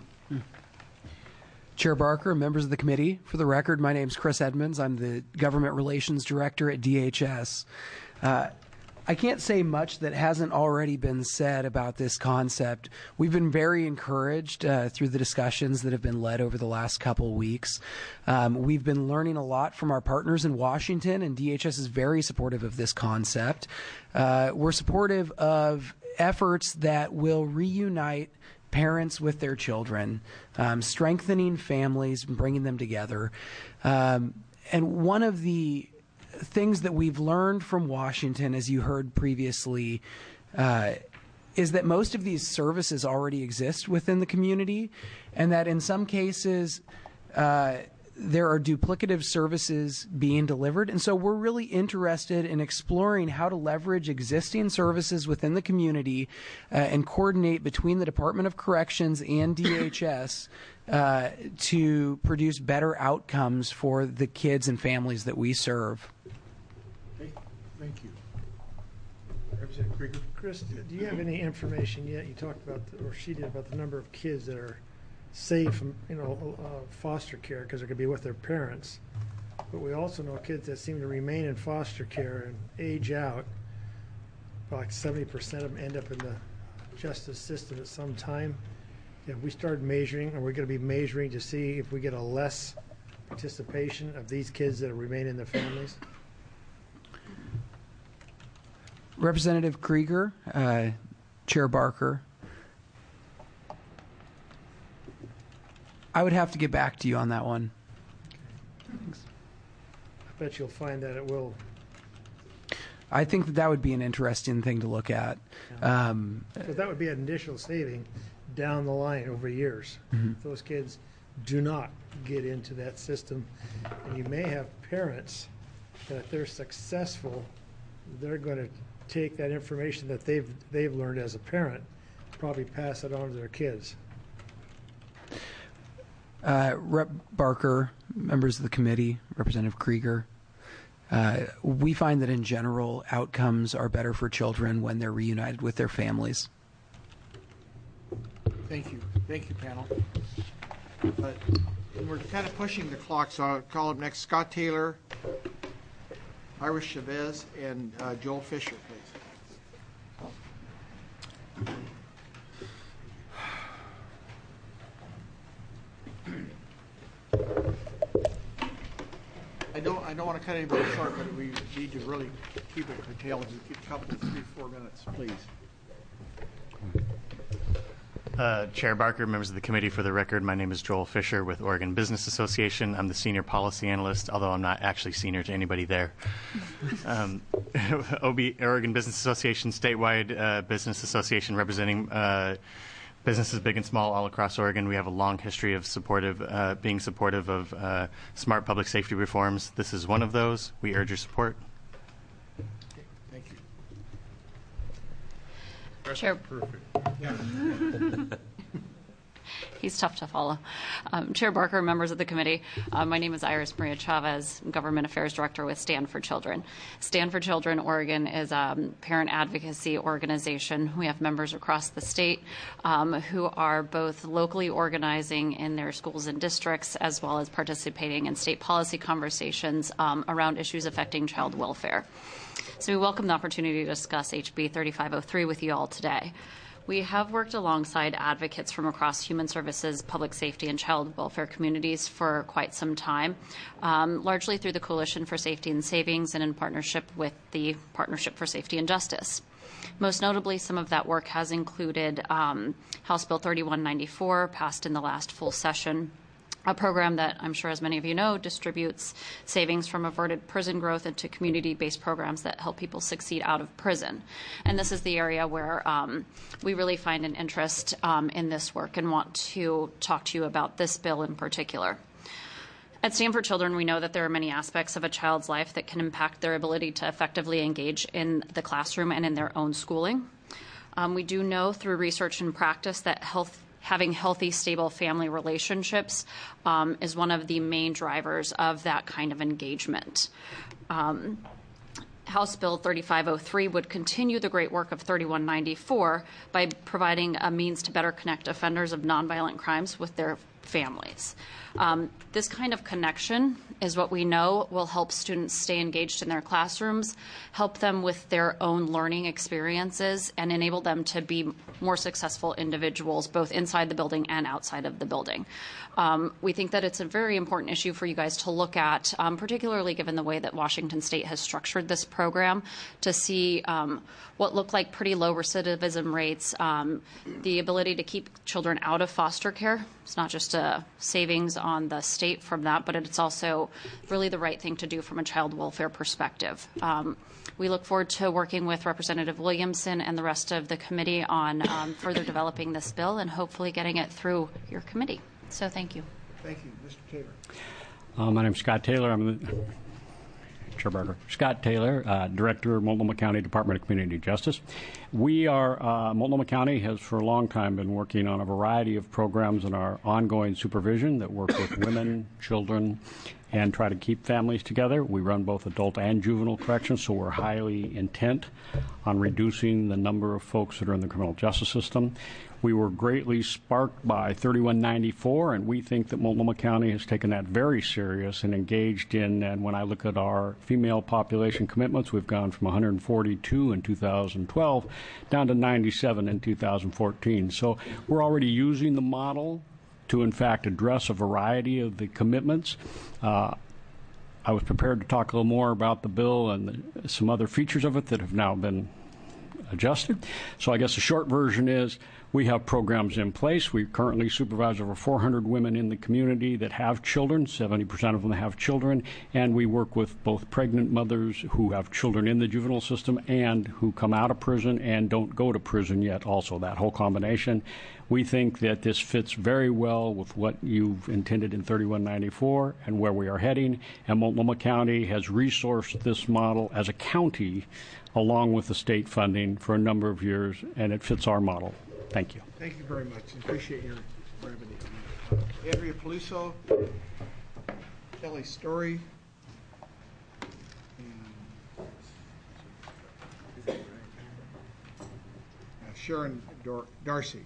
Chair Barker, members of the committee, for the record, my name is Chris Edmonds. I'm the Government Relations Director at D H S. Uh, I can't say much that hasn't already been said about this concept. We've been very encouraged uh, through the discussions that have been led over the last couple weeks. Um, we've been learning a lot from our partners in Washington, and D H S is very supportive of this concept. Uh, we're supportive of efforts that will reunite parents with their children, um, strengthening families and bringing them together. Um, and one of the things that we've learned from Washington, as you heard previously, uh, is that most of these services already exist within the community, and that in some cases uh, there are duplicative services being delivered. And so we're really interested in exploring how to leverage existing services within the community uh, and coordinate between the Department of Corrections and D H S uh, to produce better outcomes for the kids and families that we serve. Thank you. Representative Krieger. Chris, do you have any information yet? You talked about, the, or she did, about the number of kids that are safe from, you know, uh, foster care because they're going to be with their parents. But we also know kids that seem to remain in foster care and age out. Like seventy percent of them end up in the justice system at some time. If we started measuring, and we're going to be measuring to see if we get a less participation of these kids that remain in their families. Representative Krieger, uh, Chair Barker, I would have to get back to you on that one. I bet you'll find that it will. I think that that would be an interesting thing to look at. Um, Because that would be an initial saving down the line over years. Mhm. If those kids do not get into that system, and you may have parents that if they're successful, they're going to take that information that they've they've learned as a parent, probably pass it on to their kids. Uh, Rep Barker, members of the committee, Representative Krieger, uh, we find that in general outcomes are better for children when they're reunited with their families. Thank you. Thank you, panel. But we're kind of pushing the clock, so I'll call up next Scott Taylor, Iris Chavez, and uh, Joel Fisher, please. I don't, I don't want to cut anybody short, but we need to really keep it curtailed. A couple, three, four minutes, please. Uh, Chair Barker, members of the committee, for the record, my name is Joel Fisher with Oregon Business Association. I'm the senior policy analyst, although I'm not actually senior to anybody there. Um, O B, Oregon Business Association, statewide uh, business association representing uh, businesses big and small all across Oregon. We have a long history of supportive, uh, being supportive of uh, smart public safety reforms. This is one of those. We urge your support. Thank you. Chair. Perfect. He's tough to follow. Um, Chair Barker, members of the committee, uh, my name is Iris Maria Chavez, Government Affairs Director with Stand for Children. Stand for Children Oregon is a parent advocacy organization. We have members across the state um, who are both locally organizing in their schools and districts as well as participating in state policy conversations um, around issues affecting child welfare. So we welcome the opportunity to discuss H B thirty-five oh three with you all today. We have worked alongside advocates from across human services, public safety, and child welfare communities for quite some time, um, largely through the Coalition for Safety and Savings and in partnership with the Partnership for Safety and Justice. Most notably, some of that work has included um, House Bill thirty-one ninety-four, passed in the last full session, a program that I'm sure, as many of you know, distributes savings from averted prison growth into community-based programs that help people succeed out of prison. And this is the area where um, we really find an interest um, in this work and want to talk to you about this bill in particular. At Stand for Children, we know that there are many aspects of a child's life that can impact their ability to effectively engage in the classroom and in their own schooling. Um, we do know through research and practice that health, having healthy, stable family relationships um, is one of the main drivers of that kind of engagement. Um, House Bill thirty-five oh three would continue the great work of thirty-one ninety-four by providing a means to better connect offenders of nonviolent crimes with their families. Um, this kind of connection is what we know will help students stay engaged in their classrooms, help them with their own learning experiences, and enable them to be more successful individuals both inside the building and outside of the building. Um, we think that it's a very important issue for you guys to look at, um, particularly given the way that Washington State has structured this program, to see um, what look like pretty low recidivism rates, um, the ability to keep children out of foster care. It's not just a savings on the state from that, but it's also really the right thing to do from a child welfare perspective. Um, we look forward to working with Representative Williamson and the rest of the committee on um, further developing this bill and hopefully getting it through your committee. So thank you. Thank you. Mister Taylor. Uh, my name is Scott Taylor. I'm the Chair Barker. Scott Taylor, uh, Director, Multnomah County Department of Community Justice. We are, uh, Multnomah County has for a long time been working on a variety of programs in our ongoing supervision that work with women, children, and try to keep families together. We run both adult and juvenile corrections, so we're highly intent on reducing the number of folks that are in the criminal justice system. We were greatly sparked by thirty-one ninety-four, and we think that Multnomah County has taken that very serious and engaged in, and when I look at our female population commitments, we've gone from one hundred forty-two in two thousand twelve down to ninety-seven in two thousand fourteen. So we're already using the model to, in fact, address a variety of the commitments. Uh, I was prepared to talk a little more about the bill and the, some other features of it that have now been adjusted. So I guess the short version is we have programs in place. We currently supervise over four hundred women in the community that have children. seventy percent of them have children. And we work with both pregnant mothers who have children in the juvenile system and who come out of prison and don't go to prison yet, also that whole combination. We think that this fits very well with what you've intended in thirty-one ninety-four and where we are heading. And Multnomah County has resourced this model as a county along with the state funding for a number of years, and it fits our model. Thank you. Thank you very much. Appreciate your brevity. Uh, Andrea Peluso, Kelly Story, and uh, Sharon Dar- Darcy.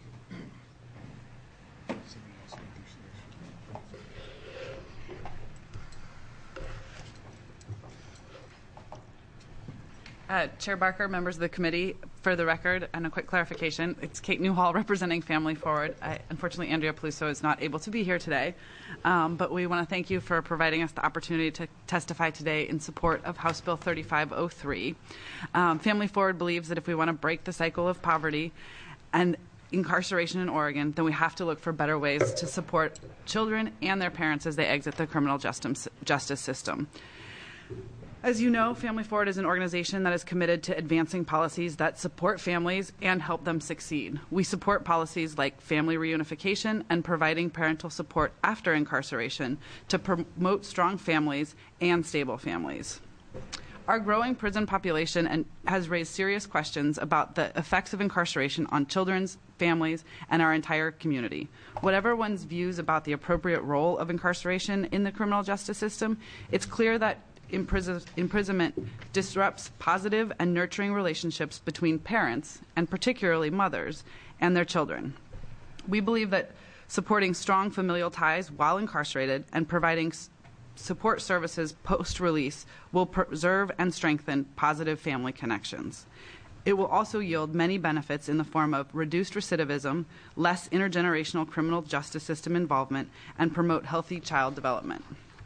Uh, Chair Barker, members of the committee, for the record and a quick clarification, it's Kate Newhall representing Family Forward. I, unfortunately, Andrea Peluso is not able to be here today, um, but we want to thank you for providing us the opportunity to testify today in support of House Bill thirty-five oh three. Um, Family Forward believes that if we want to break the cycle of poverty and incarceration in Oregon, then we have to look for better ways to support children and their parents as they exit the criminal justice, justice system. As you know, Family Forward is an organization that is committed to advancing policies that support families and help them succeed. We support policies like family reunification and providing parental support after incarceration to promote strong families and stable families. Our growing prison population and has raised serious questions about the effects of incarceration on children's families and our entire community. Whatever one's views about the appropriate role of incarceration in the criminal justice system, it's clear that Impris- imprisonment disrupts positive and nurturing relationships between parents, and particularly mothers, and their children. We believe that supporting strong familial ties while incarcerated and providing s- support services post-release will preserve and strengthen positive family connections. It will also yield many benefits in the form of reduced recidivism, less intergenerational criminal justice system involvement, and promote healthy child development.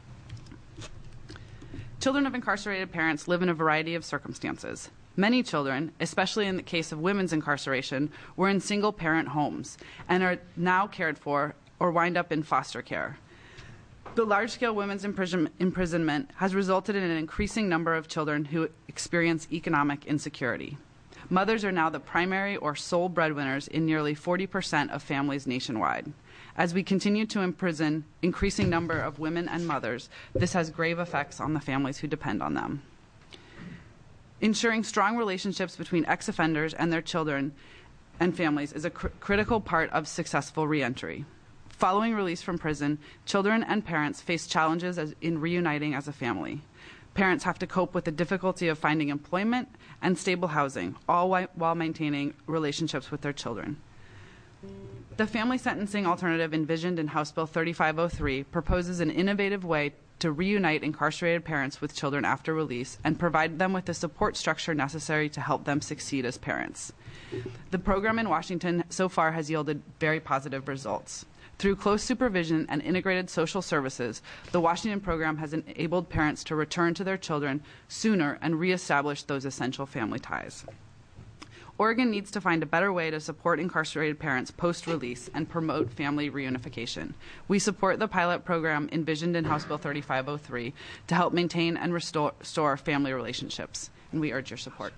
Children of incarcerated parents live in a variety of circumstances. Many children, especially in the case of women's incarceration, were in single-parent homes and are now cared for or wind up in foster care. The large-scale women's imprison- imprisonment has resulted in an increasing number of children who experience economic insecurity. Mothers are now the primary or sole breadwinners in nearly forty percent of families nationwide. As we continue to imprison increasing number of women and mothers, this has grave effects on the families who depend on them. Ensuring strong relationships between ex-offenders and their children and families is a cr- critical part of successful reentry. Following release from prison, children and parents face challenges as in reuniting as a family. Parents have to cope with the difficulty of finding employment and stable housing, all wi- while maintaining relationships with their children. The family sentencing alternative envisioned in House Bill thirty-five oh three proposes an innovative way to reunite incarcerated parents with children after release and provide them with the support structure necessary to help them succeed as parents. The program in Washington so far has yielded very positive results. Through close supervision and integrated social services, the Washington program has enabled parents to return to their children sooner and reestablish those essential family ties. Oregon needs to find a better way to support incarcerated parents post-release and promote family reunification. We support the pilot program envisioned in House Bill thirty-five oh three to help maintain and restore, restore family relationships, and we urge your support.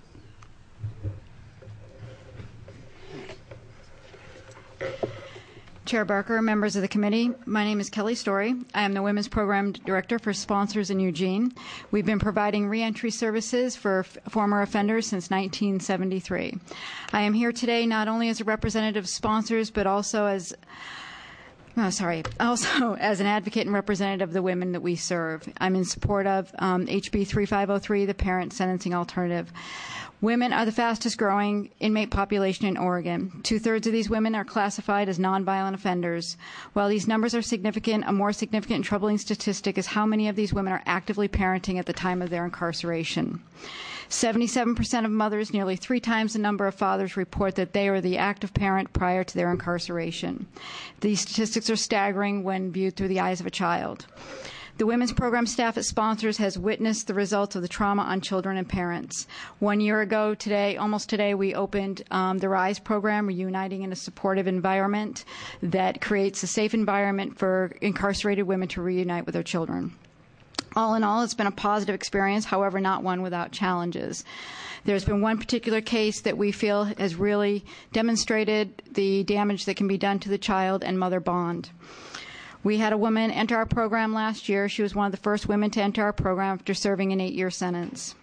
Chair Barker, members of the committee, my name is Kelly Story. I am the Women's Program Director for Sponsors in Eugene. We've been providing reentry services for f- former offenders since nineteen seventy-three. I am here today not only as a representative of sponsors, but also as Oh, sorry. Also, as an advocate and representative of the women that we serve. I'm in support of um, H B thirty-five oh three, the parent sentencing alternative. Women are the fastest growing inmate population in Oregon. Two-thirds of these women are classified as nonviolent offenders. While these numbers are significant, a more significant and troubling statistic is how many of these women are actively parenting at the time of their incarceration. seventy-seven percent of mothers, nearly three times the number of fathers, report that they were the active parent prior to their incarceration. These statistics are staggering when viewed through the eyes of a child. The women's program staff at Sponsors has witnessed the results of the trauma on children and parents. One year ago today, almost today, we opened um, the RISE program, Reuniting in a Supportive Environment, that creates a safe environment for incarcerated women to reunite with their children. All in all, it's been a positive experience, however, not one without challenges. There's been one particular case that we feel has really demonstrated the damage that can be done to the child and mother bond. We had a woman enter our program last year. She was one of the first women to enter our program after serving an eight-year sentence.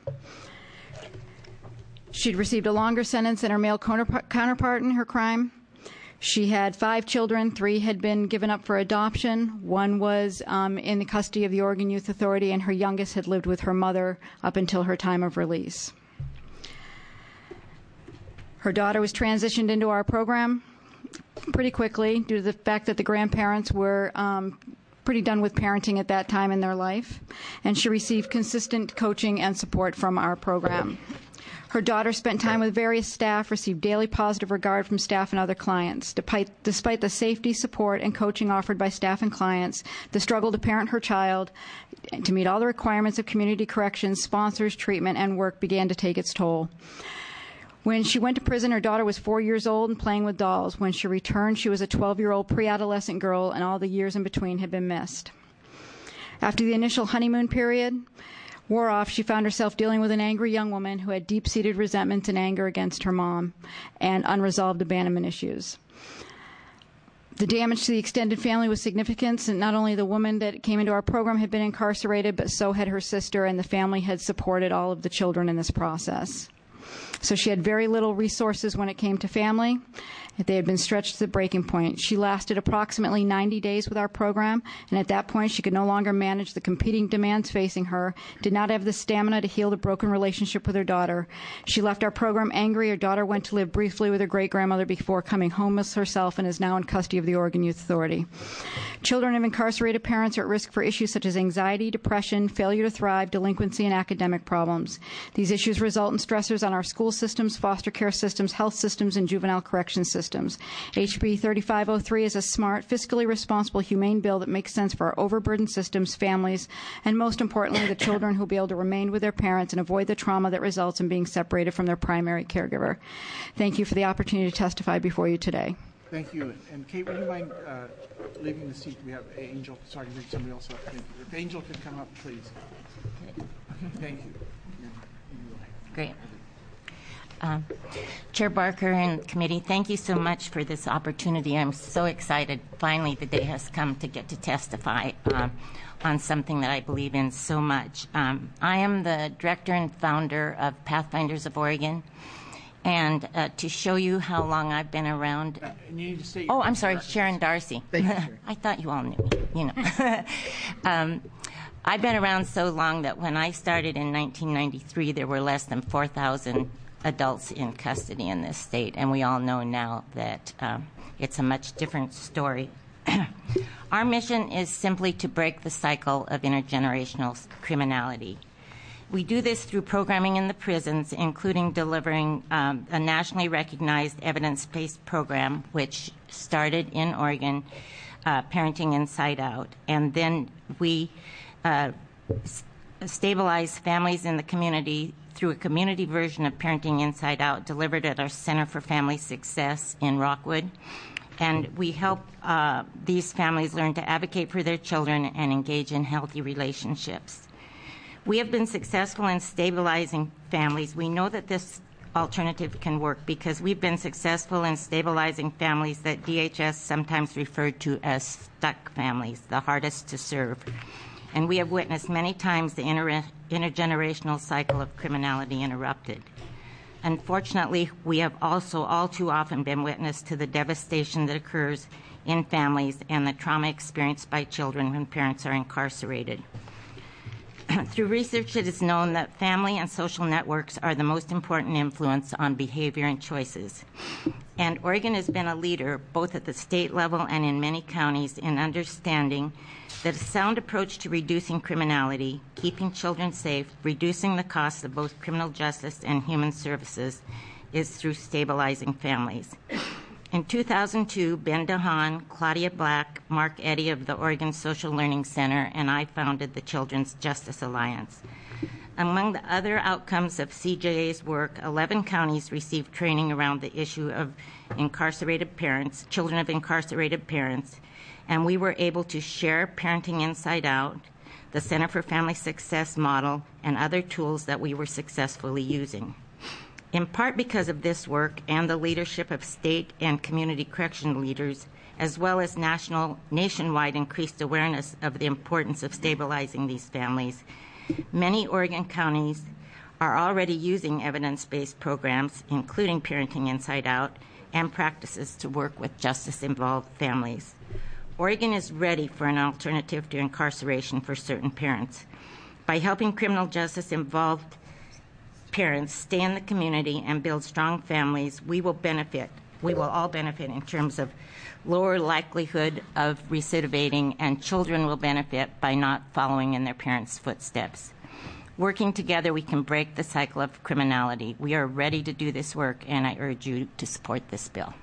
She'd received a longer sentence than her male counterpart in her crime. She had five children. Three had been given up for adoption. One was um, in the custody of the Oregon Youth Authority, and her youngest had lived with her mother up until her time of release. Her daughter was transitioned into our program pretty quickly due to the fact that the grandparents were um, pretty done with parenting at that time in their life, and she received consistent coaching and support from our program. Her daughter spent time with various staff, received daily positive regard from staff and other clients. Despite, despite the safety, support, and coaching offered by staff and clients, the struggle to parent her child, to meet all the requirements of community corrections, sponsors, treatment, and work began to take its toll. When she went to prison, her daughter was four years old and playing with dolls. When she returned, she was a twelve-year-old pre-adolescent girl, and all the years in between had been missed. After the initial honeymoon period wore off, she found herself dealing with an angry young woman who had deep-seated resentments and anger against her mom and unresolved abandonment issues. The damage to the extended family was significant, and not only the woman that came into our program had been incarcerated, but so had her sister, and the family had supported all of the children in this process. So she had very little resources when it came to family. They had been stretched to the breaking point. She lasted approximately ninety days with our program, and at that point she could no longer manage the competing demands facing her, did not have the stamina to heal the broken relationship with her daughter. She left our program angry. Her daughter went to live briefly with her great-grandmother before coming homeless herself and is now in custody of the Oregon Youth Authority. Children of incarcerated parents are at risk for issues such as anxiety, depression, failure to thrive, delinquency, and academic problems. These issues result in stressors on our school systems, foster care systems, health systems, and juvenile correction systems. H B thirty-five oh three is a smart, fiscally responsible, humane bill that makes sense for our overburdened systems, families, and most importantly, the children who will be able to remain with their parents and avoid the trauma that results in being separated from their primary caregiver. Thank you for the opportunity to testify before you today. Thank you. And Kate, would you mind uh, leaving the seat? We have Angel. Sorry to bring somebody else up. Thank you. If Angel could come up, please. Thank you. Great. Um, Chair Barker and committee, thank you so much for this opportunity. I'm so excited. Finally, the day has come to get to testify um, on something that I believe in so much. Um, I am the director and founder of Pathfinders of Oregon. And uh, to show you how long I've been around. Uh, you need to state oh, I'm sorry, Sharon Darcy. Thank you, Sharon. I thought you all knew me, you know. um, I've been around so long that when I started in nineteen ninety-three, there were less than four thousand adults in custody in this state. And we all know now that um, it's a much different story. Our mission is simply to break the cycle of intergenerational criminality. We do this through programming in the prisons, including delivering um, a nationally recognized evidence-based program, which started in Oregon, uh, Parenting Inside Out. And then we uh, s- stabilize families in the community through a community version of Parenting Inside Out delivered at our Center for Family Success in Rockwood. And we help uh, these families learn to advocate for their children and engage in healthy relationships. We have been successful in stabilizing families. We know that this alternative can work because we've been successful in stabilizing families that D H S sometimes referred to as stuck families, the hardest to serve. And we have witnessed many times the inter- intergenerational cycle of criminality interrupted. Unfortunately, we have also all too often been witness to the devastation that occurs in families and the trauma experienced by children when parents are incarcerated. Through research, it is known that family and social networks are the most important influence on behavior and choices. And Oregon has been a leader, both at the state level and in many counties, in understanding that a sound approach to reducing criminality, keeping children safe, reducing the costs of both criminal justice and human services is through stabilizing families. In two thousand two, Ben DeHaan, Claudia Black, Mark Eddy of the Oregon Social Learning Center, and I founded the Children's Justice Alliance. Among the other outcomes of C J A's work, eleven counties received training around the issue of incarcerated parents, children of incarcerated parents, and we were able to share Parenting Inside Out, the Center for Family Success model, and other tools that we were successfully using. In part because of this work and the leadership of state and community correction leaders, as well as national, nationwide increased awareness of the importance of stabilizing these families, many Oregon counties are already using evidence-based programs, including Parenting Inside Out, and practices to work with justice-involved families. Oregon is ready for an alternative to incarceration for certain parents. By helping criminal justice-involved parents stay in the community and build strong families, we will benefit. We will all benefit in terms of lower likelihood of recidivating, and children will benefit by not following in their parents' footsteps. Working together, we can break the cycle of criminality. We are ready to do this work, and I urge you to support this bill.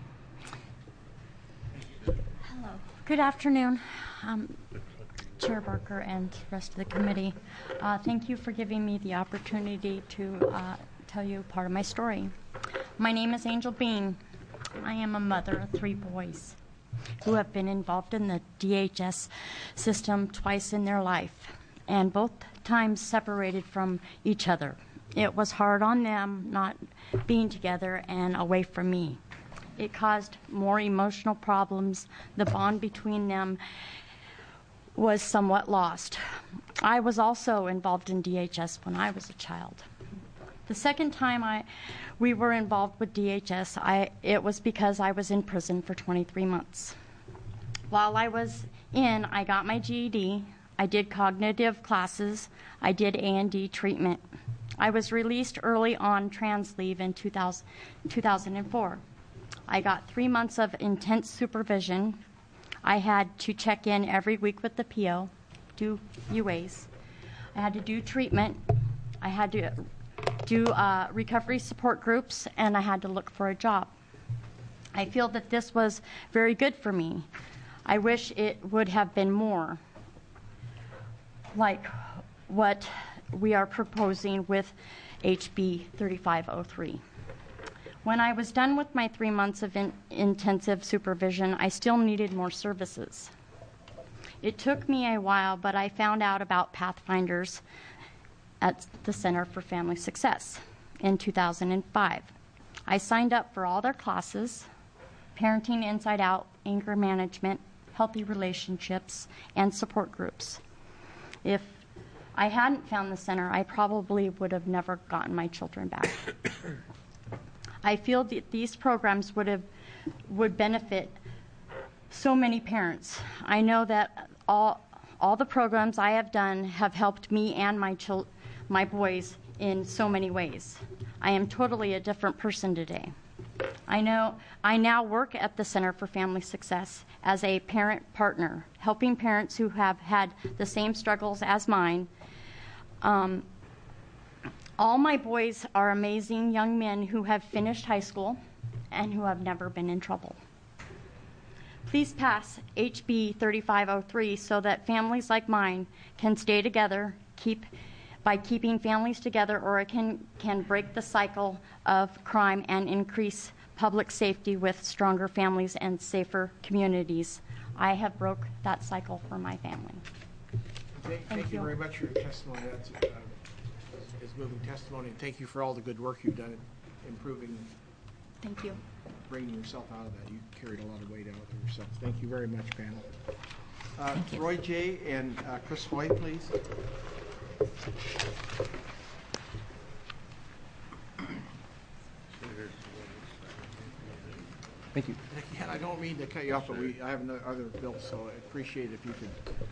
Hello. Good afternoon. Um, Chair Barker and the rest of the committee. Uh, thank you for giving me the opportunity to uh, tell you part of my story. My name is Angel Bean. I am a mother of three boys who have been involved in the D H S system twice in their life, and both times separated from each other. It was hard on them not being together and away from me. It caused more emotional problems. The bond between them was somewhat lost. I was also involved in D H S when I was a child. The second time I, we were involved with D H S, I, it was because I was in prison for twenty-three months. While I was in, I got my G E D, I did cognitive classes, I did A and D treatment. I was released early on trans leave in two thousand, two thousand four. I got three months of intense supervision. I had to check in every week with the P O, do U As. I had to do treatment. I had to do uh, recovery support groups, and I had to look for a job. I feel that this was very good for me. I wish it would have been more like what we are proposing with H B thirty-five oh three. When I was done with my three months of in intensive supervision, I still needed more services. It took me a while, but I found out about Pathfinders at the Center for Family Success. in two thousand five. I signed up for all their classes: Parenting Inside Out, Anger Management, Healthy Relationships, and support groups. If I hadn't found the center, I probably would have never gotten my children back. I feel that these programs would have would benefit so many parents. I know that all all the programs I have done have helped me and my chil- my boys in so many ways. I am totally a different person today. I know I now work at the Center for Family Success as a parent partner, helping parents who have had the same struggles as mine. Um, all my boys are amazing young men who have finished high school and who have never been in trouble. Please pass H B thirty-five oh three so that families like mine can stay together, keep by keeping families together, or it can, can break the cycle of crime and increase public safety with stronger families and safer communities. I have broke that cycle for my family. Thank, thank, thank you. you very much for your testimony. That's uh, is moving testimony, and thank you for all the good work you've done in improving. Thank you. Bringing yourself out of that. You carried a lot of weight out of yourself. Thank you very much, panel. Uh, Roy J. and uh, Chris Hoy, please. Thank you. Again, I don't mean to cut you off, but we I have no other bills, so I appreciate if you could.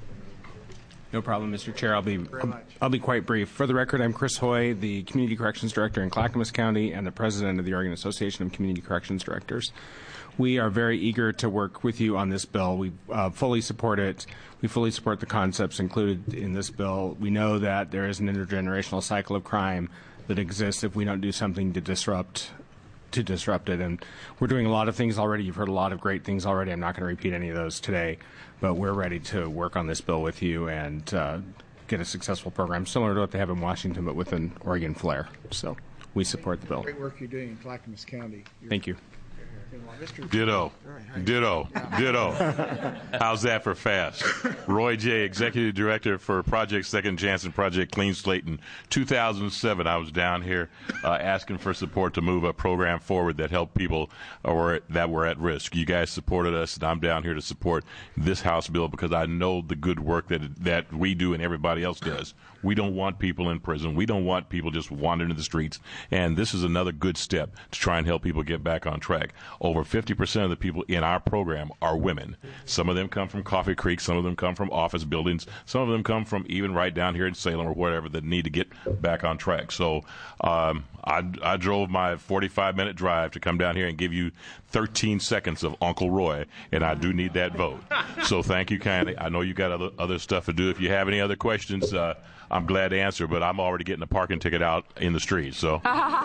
No problem, Mister Chair. I'll be I'll, I'll be quite brief. For the record, I'm Chris Hoy, the Community Corrections Director in Clackamas County and the President of the Oregon Association of Community Corrections Directors. We are very eager to work with you on this bill. We uh, fully support it. We fully support the concepts included in this bill. We know that there is an intergenerational cycle of crime that exists if we don't do something to disrupt to disrupt it. And we're doing a lot of things already. You've heard a lot of great things already. I'm not going to repeat any of those today, but we're ready to work on this bill with you and uh, get a successful program similar to what they have in Washington, but with an Oregon flair. So we support the bill. Great work you're doing in Clackamas County. You're Thank you. Ditto. Ditto. Ditto. How's that for fast? Roy J., Executive Director for Project Second Chance and Project Clean Slate. In two thousand seven, I was down here uh, asking for support to move a program forward that helped people or that were at risk. You guys supported us, and I'm down here to support this House bill because I know the good work that that we do and everybody else does. We don't want people in prison. We don't want people just wandering in the streets. And this is another good step to try and help people get back on track. Over fifty percent of the people in our program are women. Some of them come from Coffee Creek. Some of them come from office buildings. Some of them come from even right down here in Salem or whatever that need to get back on track. So um, I, I drove my forty-five minute drive to come down here and give you thirteen seconds of Uncle Roy, and I do need that vote. So thank you kindly. I know you got other, other stuff to do. If you have any other questions, uh, I'm glad to answer, but I'm already getting a parking ticket out in the street. So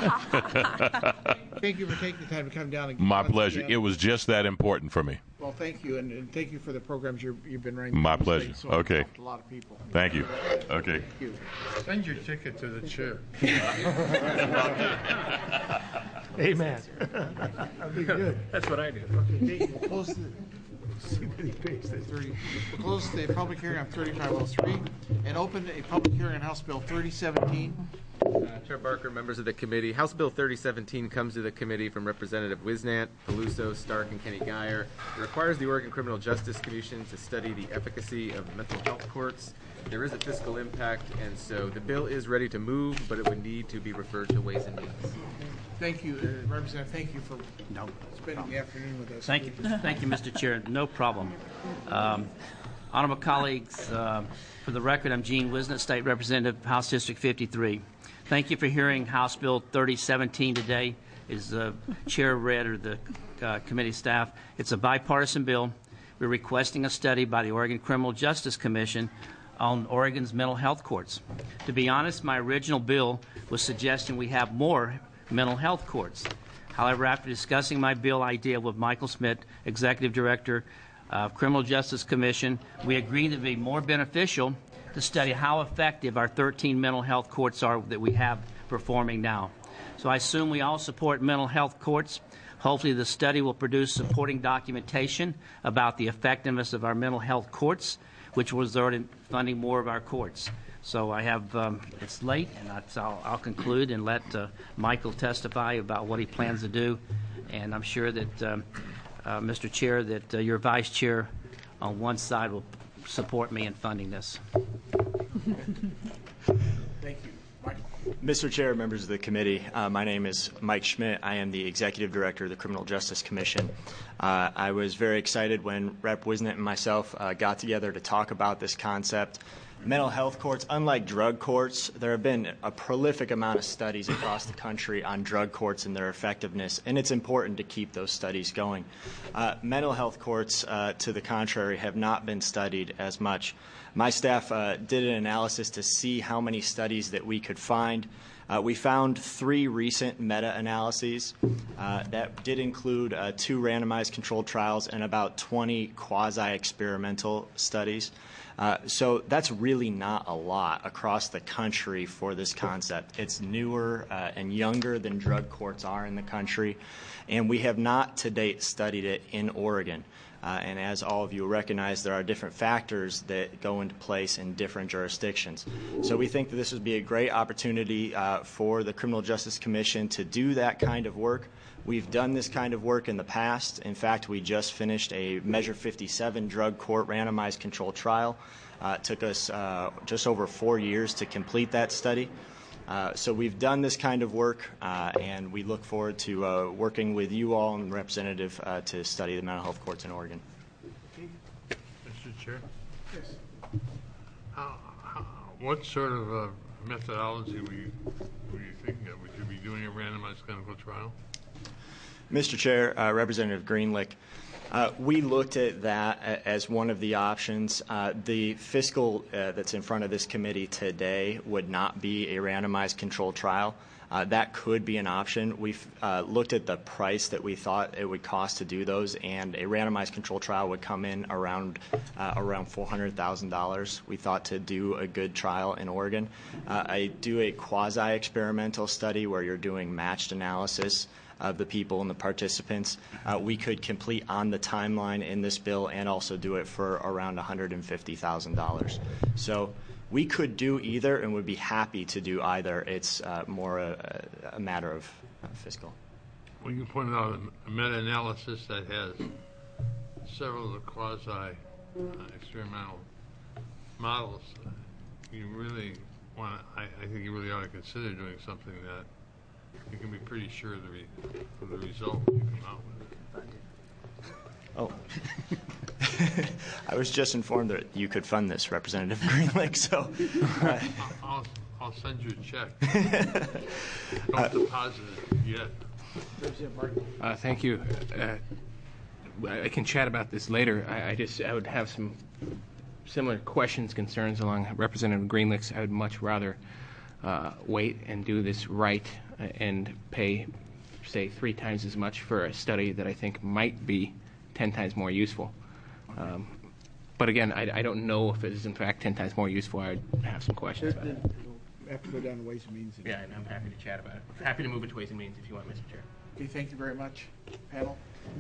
thank you for taking the time to come down. And my pleasure. It was just that important for me. Well, thank you, and, and thank you for the programs you're, you've been running. My pleasure. So okay. A lot of people. Thank you. Okay. Thank you. Send your ticket to the chair. Amen. That'd be good. That's what I do. Okay, we'll close the. We'll close the public hearing on thirty-five oh three and open a public hearing on House Bill thirty seventeen. Uh, Chair Barker, members of the committee, House Bill thirty seventeen comes to the committee from Representative Wisnant, Peluso, Stark, and Kenny Geyer. It requires the Oregon Criminal Justice Commission to study the efficacy of mental health courts. There is a fiscal impact, and so the bill is ready to move, but it would need to be referred to Ways and Means. Thank you, uh, Representative. Thank you for no. spending the afternoon with us. Thank you, thank you, Mister Chair. No problem. Um, honorable colleagues, uh, for the record, I'm Gene Wisnant, State Representative, House District fifty-three. Thank you for hearing House Bill thirty seventeen today. As the chair read, or the uh, committee staff, it's a bipartisan bill. We're requesting a study by the Oregon Criminal Justice Commission on Oregon's mental health courts. To be honest, my original bill was suggesting we have more mental health courts. However, after discussing my bill idea with Michael Smith, Executive Director of Criminal Justice Commission, we agreed it would be more beneficial to study how effective our thirteen mental health courts are that we have performing now. So I assume we all support mental health courts. Hopefully the study will produce supporting documentation about the effectiveness of our mental health courts, which will result in funding more of our courts. So I have, um, it's late, and that's, I'll, I'll conclude and let uh, Michael testify about what he plans to do. And I'm sure that, um, uh, Mister Chair, that uh, your vice chair on one side will support me in funding this. Thank you. Michael. Mister Chair, members of the committee, uh, my name is Mike Schmidt. I am the Executive Director of the Criminal Justice Commission. Uh, I was very excited when Representative Wisnett and myself uh, got together to talk about this concept. Mental health courts, unlike drug courts, there have been a prolific amount of studies across the country on drug courts and their effectiveness, and it's important to keep those studies going. Uh, mental health courts, uh, to the contrary, have not been studied as much. My staff uh, did an analysis to see how many studies that we could find. Uh, we found three recent meta-analyses uh, that did include uh, two randomized controlled trials and about twenty quasi-experimental studies. Uh, so that's really not a lot across the country for this concept. It's newer uh, and younger than drug courts are in the country, and we have not to date studied it in Oregon. Uh, and as all of you recognize, there are different factors that go into place in different jurisdictions. So we think that this would be a great opportunity uh, for the Criminal Justice Commission to do that kind of work. We've done this kind of work in the past. In fact, we just finished a Measure fifty-seven drug court randomized controlled trial. Uh, it took us uh, just over four years to complete that study. Uh, so we've done this kind of work, uh, and we look forward to uh, working with you all and Representative uh, to study the mental health courts in Oregon. Mister Chair? Yes. How, how, what sort of uh, methodology were you, were you thinking of? Would you be doing a randomized clinical trial? Mister Chair, uh, Representative Greenlick, uh, we looked at that as one of the options. Uh, the fiscal uh, that's in front of this committee today would not be a randomized controlled trial. Uh, that could be an option. We've uh, looked at the price that we thought it would cost to do those, and a randomized controlled trial would come in around uh, around four hundred thousand dollars. We thought to do a good trial in Oregon. Uh, I do a quasi-experimental study where you're doing matched analysis of the people and the participants. Uh, we could complete on the timeline in this bill and also do it for around one hundred fifty thousand dollars. So we could do either and would be happy to do either. It's uh, more a, a matter of uh, fiscal. Well, you pointed out a meta-analysis that has several of the quasi-experimental uh, models. Uh, you really want to, I, I think you really ought to consider doing something that you can be pretty sure of the, re, of the result you come out with. Oh. I was just informed that you could fund this, Representative Greenlick, so... Uh, I'll, I'll send you a check. Don't uh, deposit it yet. Uh, thank you. Uh, I can chat about this later. I, I just I would have some similar questions, concerns along Representative Greenlick's. I would much rather uh, wait and do this right and pay, say, three times as much for a study that I think might be ten times more useful. Um, but again, I, I don't know if it is in fact ten times more useful. I would have some questions about it. We'll have to go down to Ways and Means. Yeah, and I'm happy to chat about it. Happy to move it to Ways and Means if you want, Mister Chair. Okay, thank you very much, panel.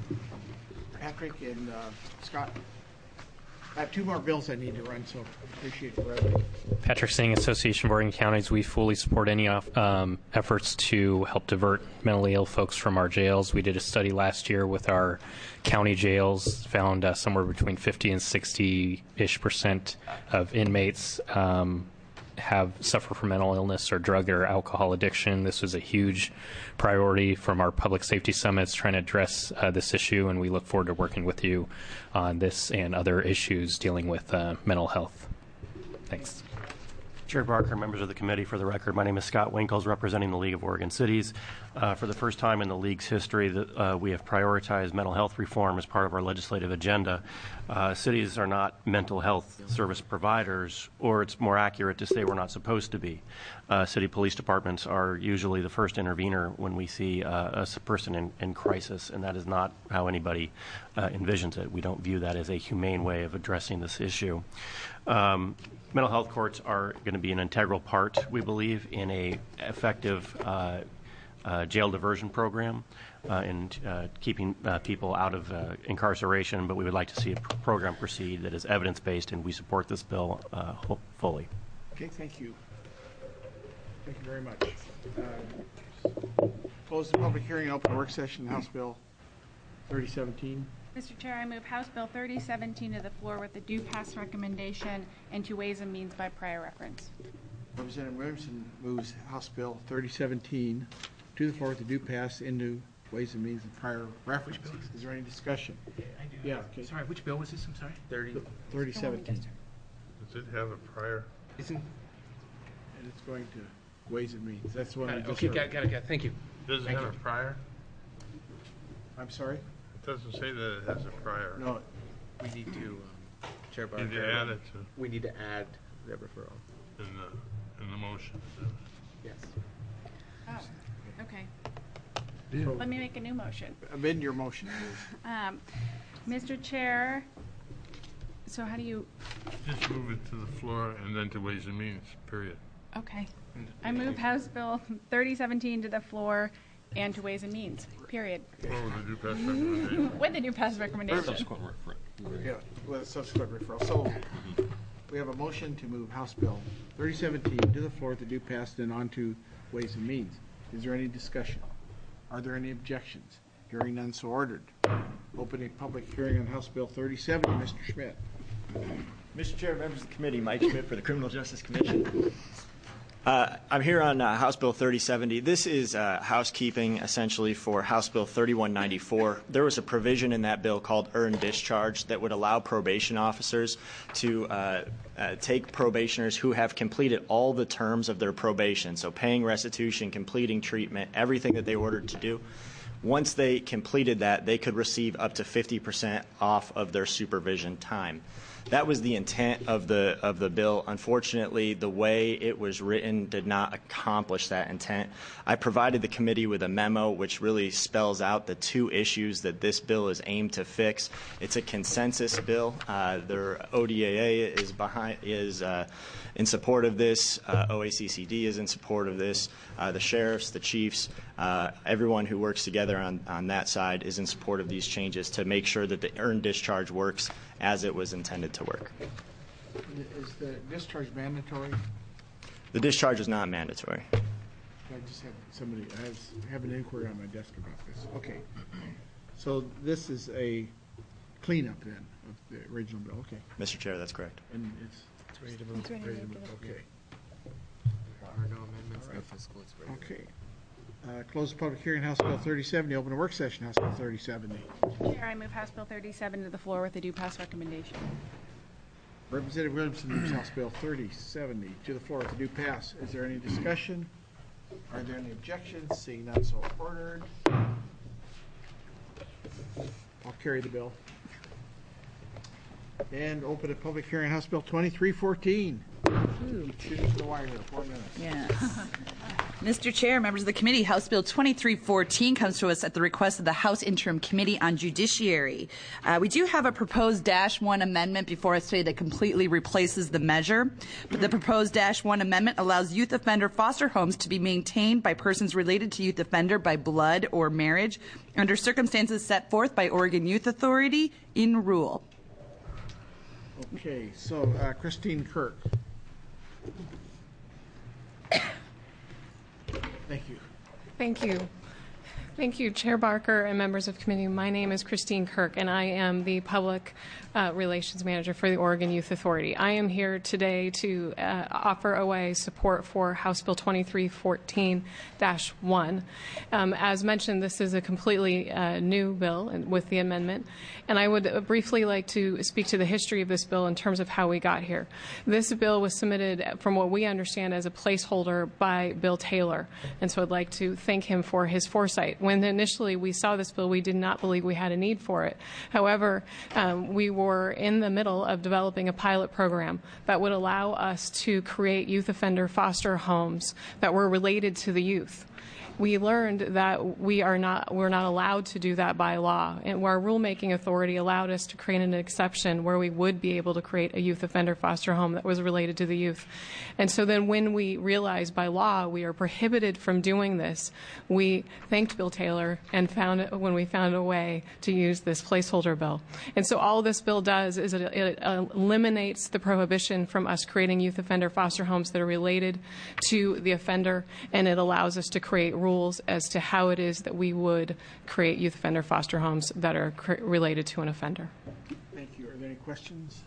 Patrick and uh, Scott. I have two more bills I need to run, so appreciate the brevity. Patrick Singh, Association of Oregon Counties. We fully support any um, efforts to help divert mentally ill folks from our jails. We did a study last year with our county jails, found uh, somewhere between fifty and sixty-ish percent of inmates um, have suffer from mental illness or drug or alcohol addiction. This was a huge priority from our public safety summits trying to address uh, this issue, and we look forward to working with you on this and other issues dealing with uh, mental health. Thanks. Chair Barker, members of the committee, for the record, my name is Scott Winkles, representing the League of Oregon Cities. Uh, for the first time in the League's history, that, uh, we have prioritized mental health reform as part of our legislative agenda. Uh, cities are not mental health service providers, or it's more accurate to say we're not supposed to be. Uh, city police departments are usually the first intervener when we see uh, a person in, in crisis, and that is not how anybody uh, envisions it. We don't view that as a humane way of addressing this issue. Um, Mental health courts are going to be an integral part, we believe, in a effective uh, uh, jail diversion program uh, and uh, keeping uh, people out of uh, incarceration. But we would like to see a pr- program proceed that is evidence-based, and we support this bill uh, fully. Okay, thank you. Thank you very much. Uh, Close the public hearing and open work session, House Bill thirty seventeen. Mister Chair, I move House Bill thirty seventeen to the floor with the due pass recommendation and to Ways and Means by prior reference. Representative Williamson moves House Bill thirty seventeen to the floor with the due pass into Ways and Means and prior reference. Is there any discussion? I do. Yeah, okay. Sorry, which bill was this? I'm sorry. thirty. thirty seventeen. Does it have a prior? Isn't And it's going to Ways and Means. That's the one uh, we just okay? heard. Got, got it. Got it. Thank you. Does it Thank have you. a prior? I'm sorry? It doesn't say that it has a prior. No. We need to, um, Chair Barker. Need to add it to, We need to add the referral. in the, in the motion. Yes. Oh, okay. So- Let me make a new motion. Amend your motion, please. Um, Mister Chair, so how do you, Just move it to the floor and then to Ways and Means, period. okay. I move House Bill thirty seventeen to the floor and to Ways and Means, period. Or with the due pass recommendation. With the due pass recommendation. Subsequent Yeah, with a subsequent referral. So we have a motion to move House Bill thirty seventeen to the floor with the due pass and on to Ways and Means. Is there any discussion? Are there any objections? Hearing none, so ordered. Opening public hearing on House Bill thirty seventy, Mister Schmidt. Mister Chair, members of the committee, Mike Schmidt for the Criminal Justice Commission. Uh, I'm here on uh, House Bill thirty seventy. This is uh, housekeeping, essentially, for House Bill thirty-one ninety-four. There was a provision in that bill called earned discharge that would allow probation officers to uh, uh, take probationers who have completed all the terms of their probation, so paying restitution, completing treatment, everything that they were ordered to do. Once they completed that, they could receive up to fifty percent off of their supervision time. That was the intent of the of the bill. Unfortunately, the way it was written did not accomplish that intent. I provided the committee with a memo which really spells out the two issues that this bill is aimed to fix. It's a consensus bill. Uh, their O D A A is behind is uh, in support of this. Uh, O A C C D is in support of this. Uh, the sheriffs, the chiefs, uh, everyone who works together on, on that side is in support of these changes to make sure that the earned discharge works as it was intended to work. Is the discharge mandatory? The discharge is not mandatory. I just have somebody, I have, have an inquiry on my desk about this. Okay. So this is a cleanup then of the original bill, okay. Mister Chair, that's correct. And it's, It's ready to move. it's ready to move, okay. There are no amendments, no fiscal, it's ready. Okay. Uh, close the public hearing, House Bill thirty seventy, open a work session, House Bill thirty seventy. Chair, I move House Bill thirty-seven to the floor with the due pass recommendation. Representative Williamson moves House Bill thirty seventy to the floor with the due pass. Is there any discussion? Are there any objections? Seeing none, so ordered. I'll carry the bill. And open a public hearing, House Bill twenty-three fourteen. Choose the wire here, four minutes. Yes. Mister Chair, members of the committee, House Bill twenty-three fourteen comes to us at the request of the House Interim Committee on Judiciary. Uh, we do have a proposed Dash one amendment before us today that completely replaces the measure. But the proposed Dash one amendment allows youth offender foster homes to be maintained by persons related to youth offender by blood or marriage under circumstances set forth by Oregon Youth Authority in rule. Okay, so uh, Christine Kirk. Thank you. Thank you. Thank you, Chair Barker and members of committee. My name is Christine Kirk, and I am the Public uh, Relations Manager for the Oregon Youth Authority. I am here today to uh, offer O A support for House Bill twenty-three fourteen dash one. Um, as mentioned, this is a completely uh, new bill with the amendment, and I would uh, briefly like to speak to the history of this bill in terms of how we got here. This bill was submitted, from what we understand, as a placeholder by Bill Taylor, and so I'd like to thank him for his foresight. When initially we saw this bill, we did not believe we had a need for it. However, um, we were in the middle of developing a pilot program that would allow us to create youth offender foster homes that were related to the youth. we learned that we are not we're not allowed to do that by law, and our rulemaking authority allowed us to create an exception where we would be able to create a youth offender foster home that was related to the youth. And so then when we realized by law we are prohibited from doing this, we thanked Bill Taylor and found when we found a way to use this placeholder bill. And so all this bill does is it, it eliminates the prohibition from us creating youth offender foster homes that are related to the offender, and it allows us to create rules as to how it is that we would create youth offender foster homes that are cr- related to an offender. Thank you. Are there any questions?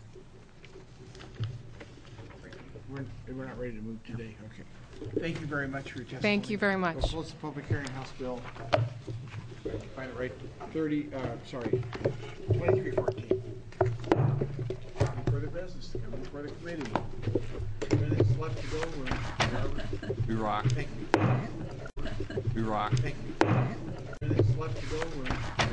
We're, we're not ready to move today. Okay. Thank you very much for your testimony. Thank you very much. We'll close the public hearing. House Bill. Find it right. Thirty. Uh, sorry. Twenty-three fourteen. Any further business to come before the committee? Two minutes left to go. We're, We rock. Thank you. We rock. Thank you. Two minutes left to go. We're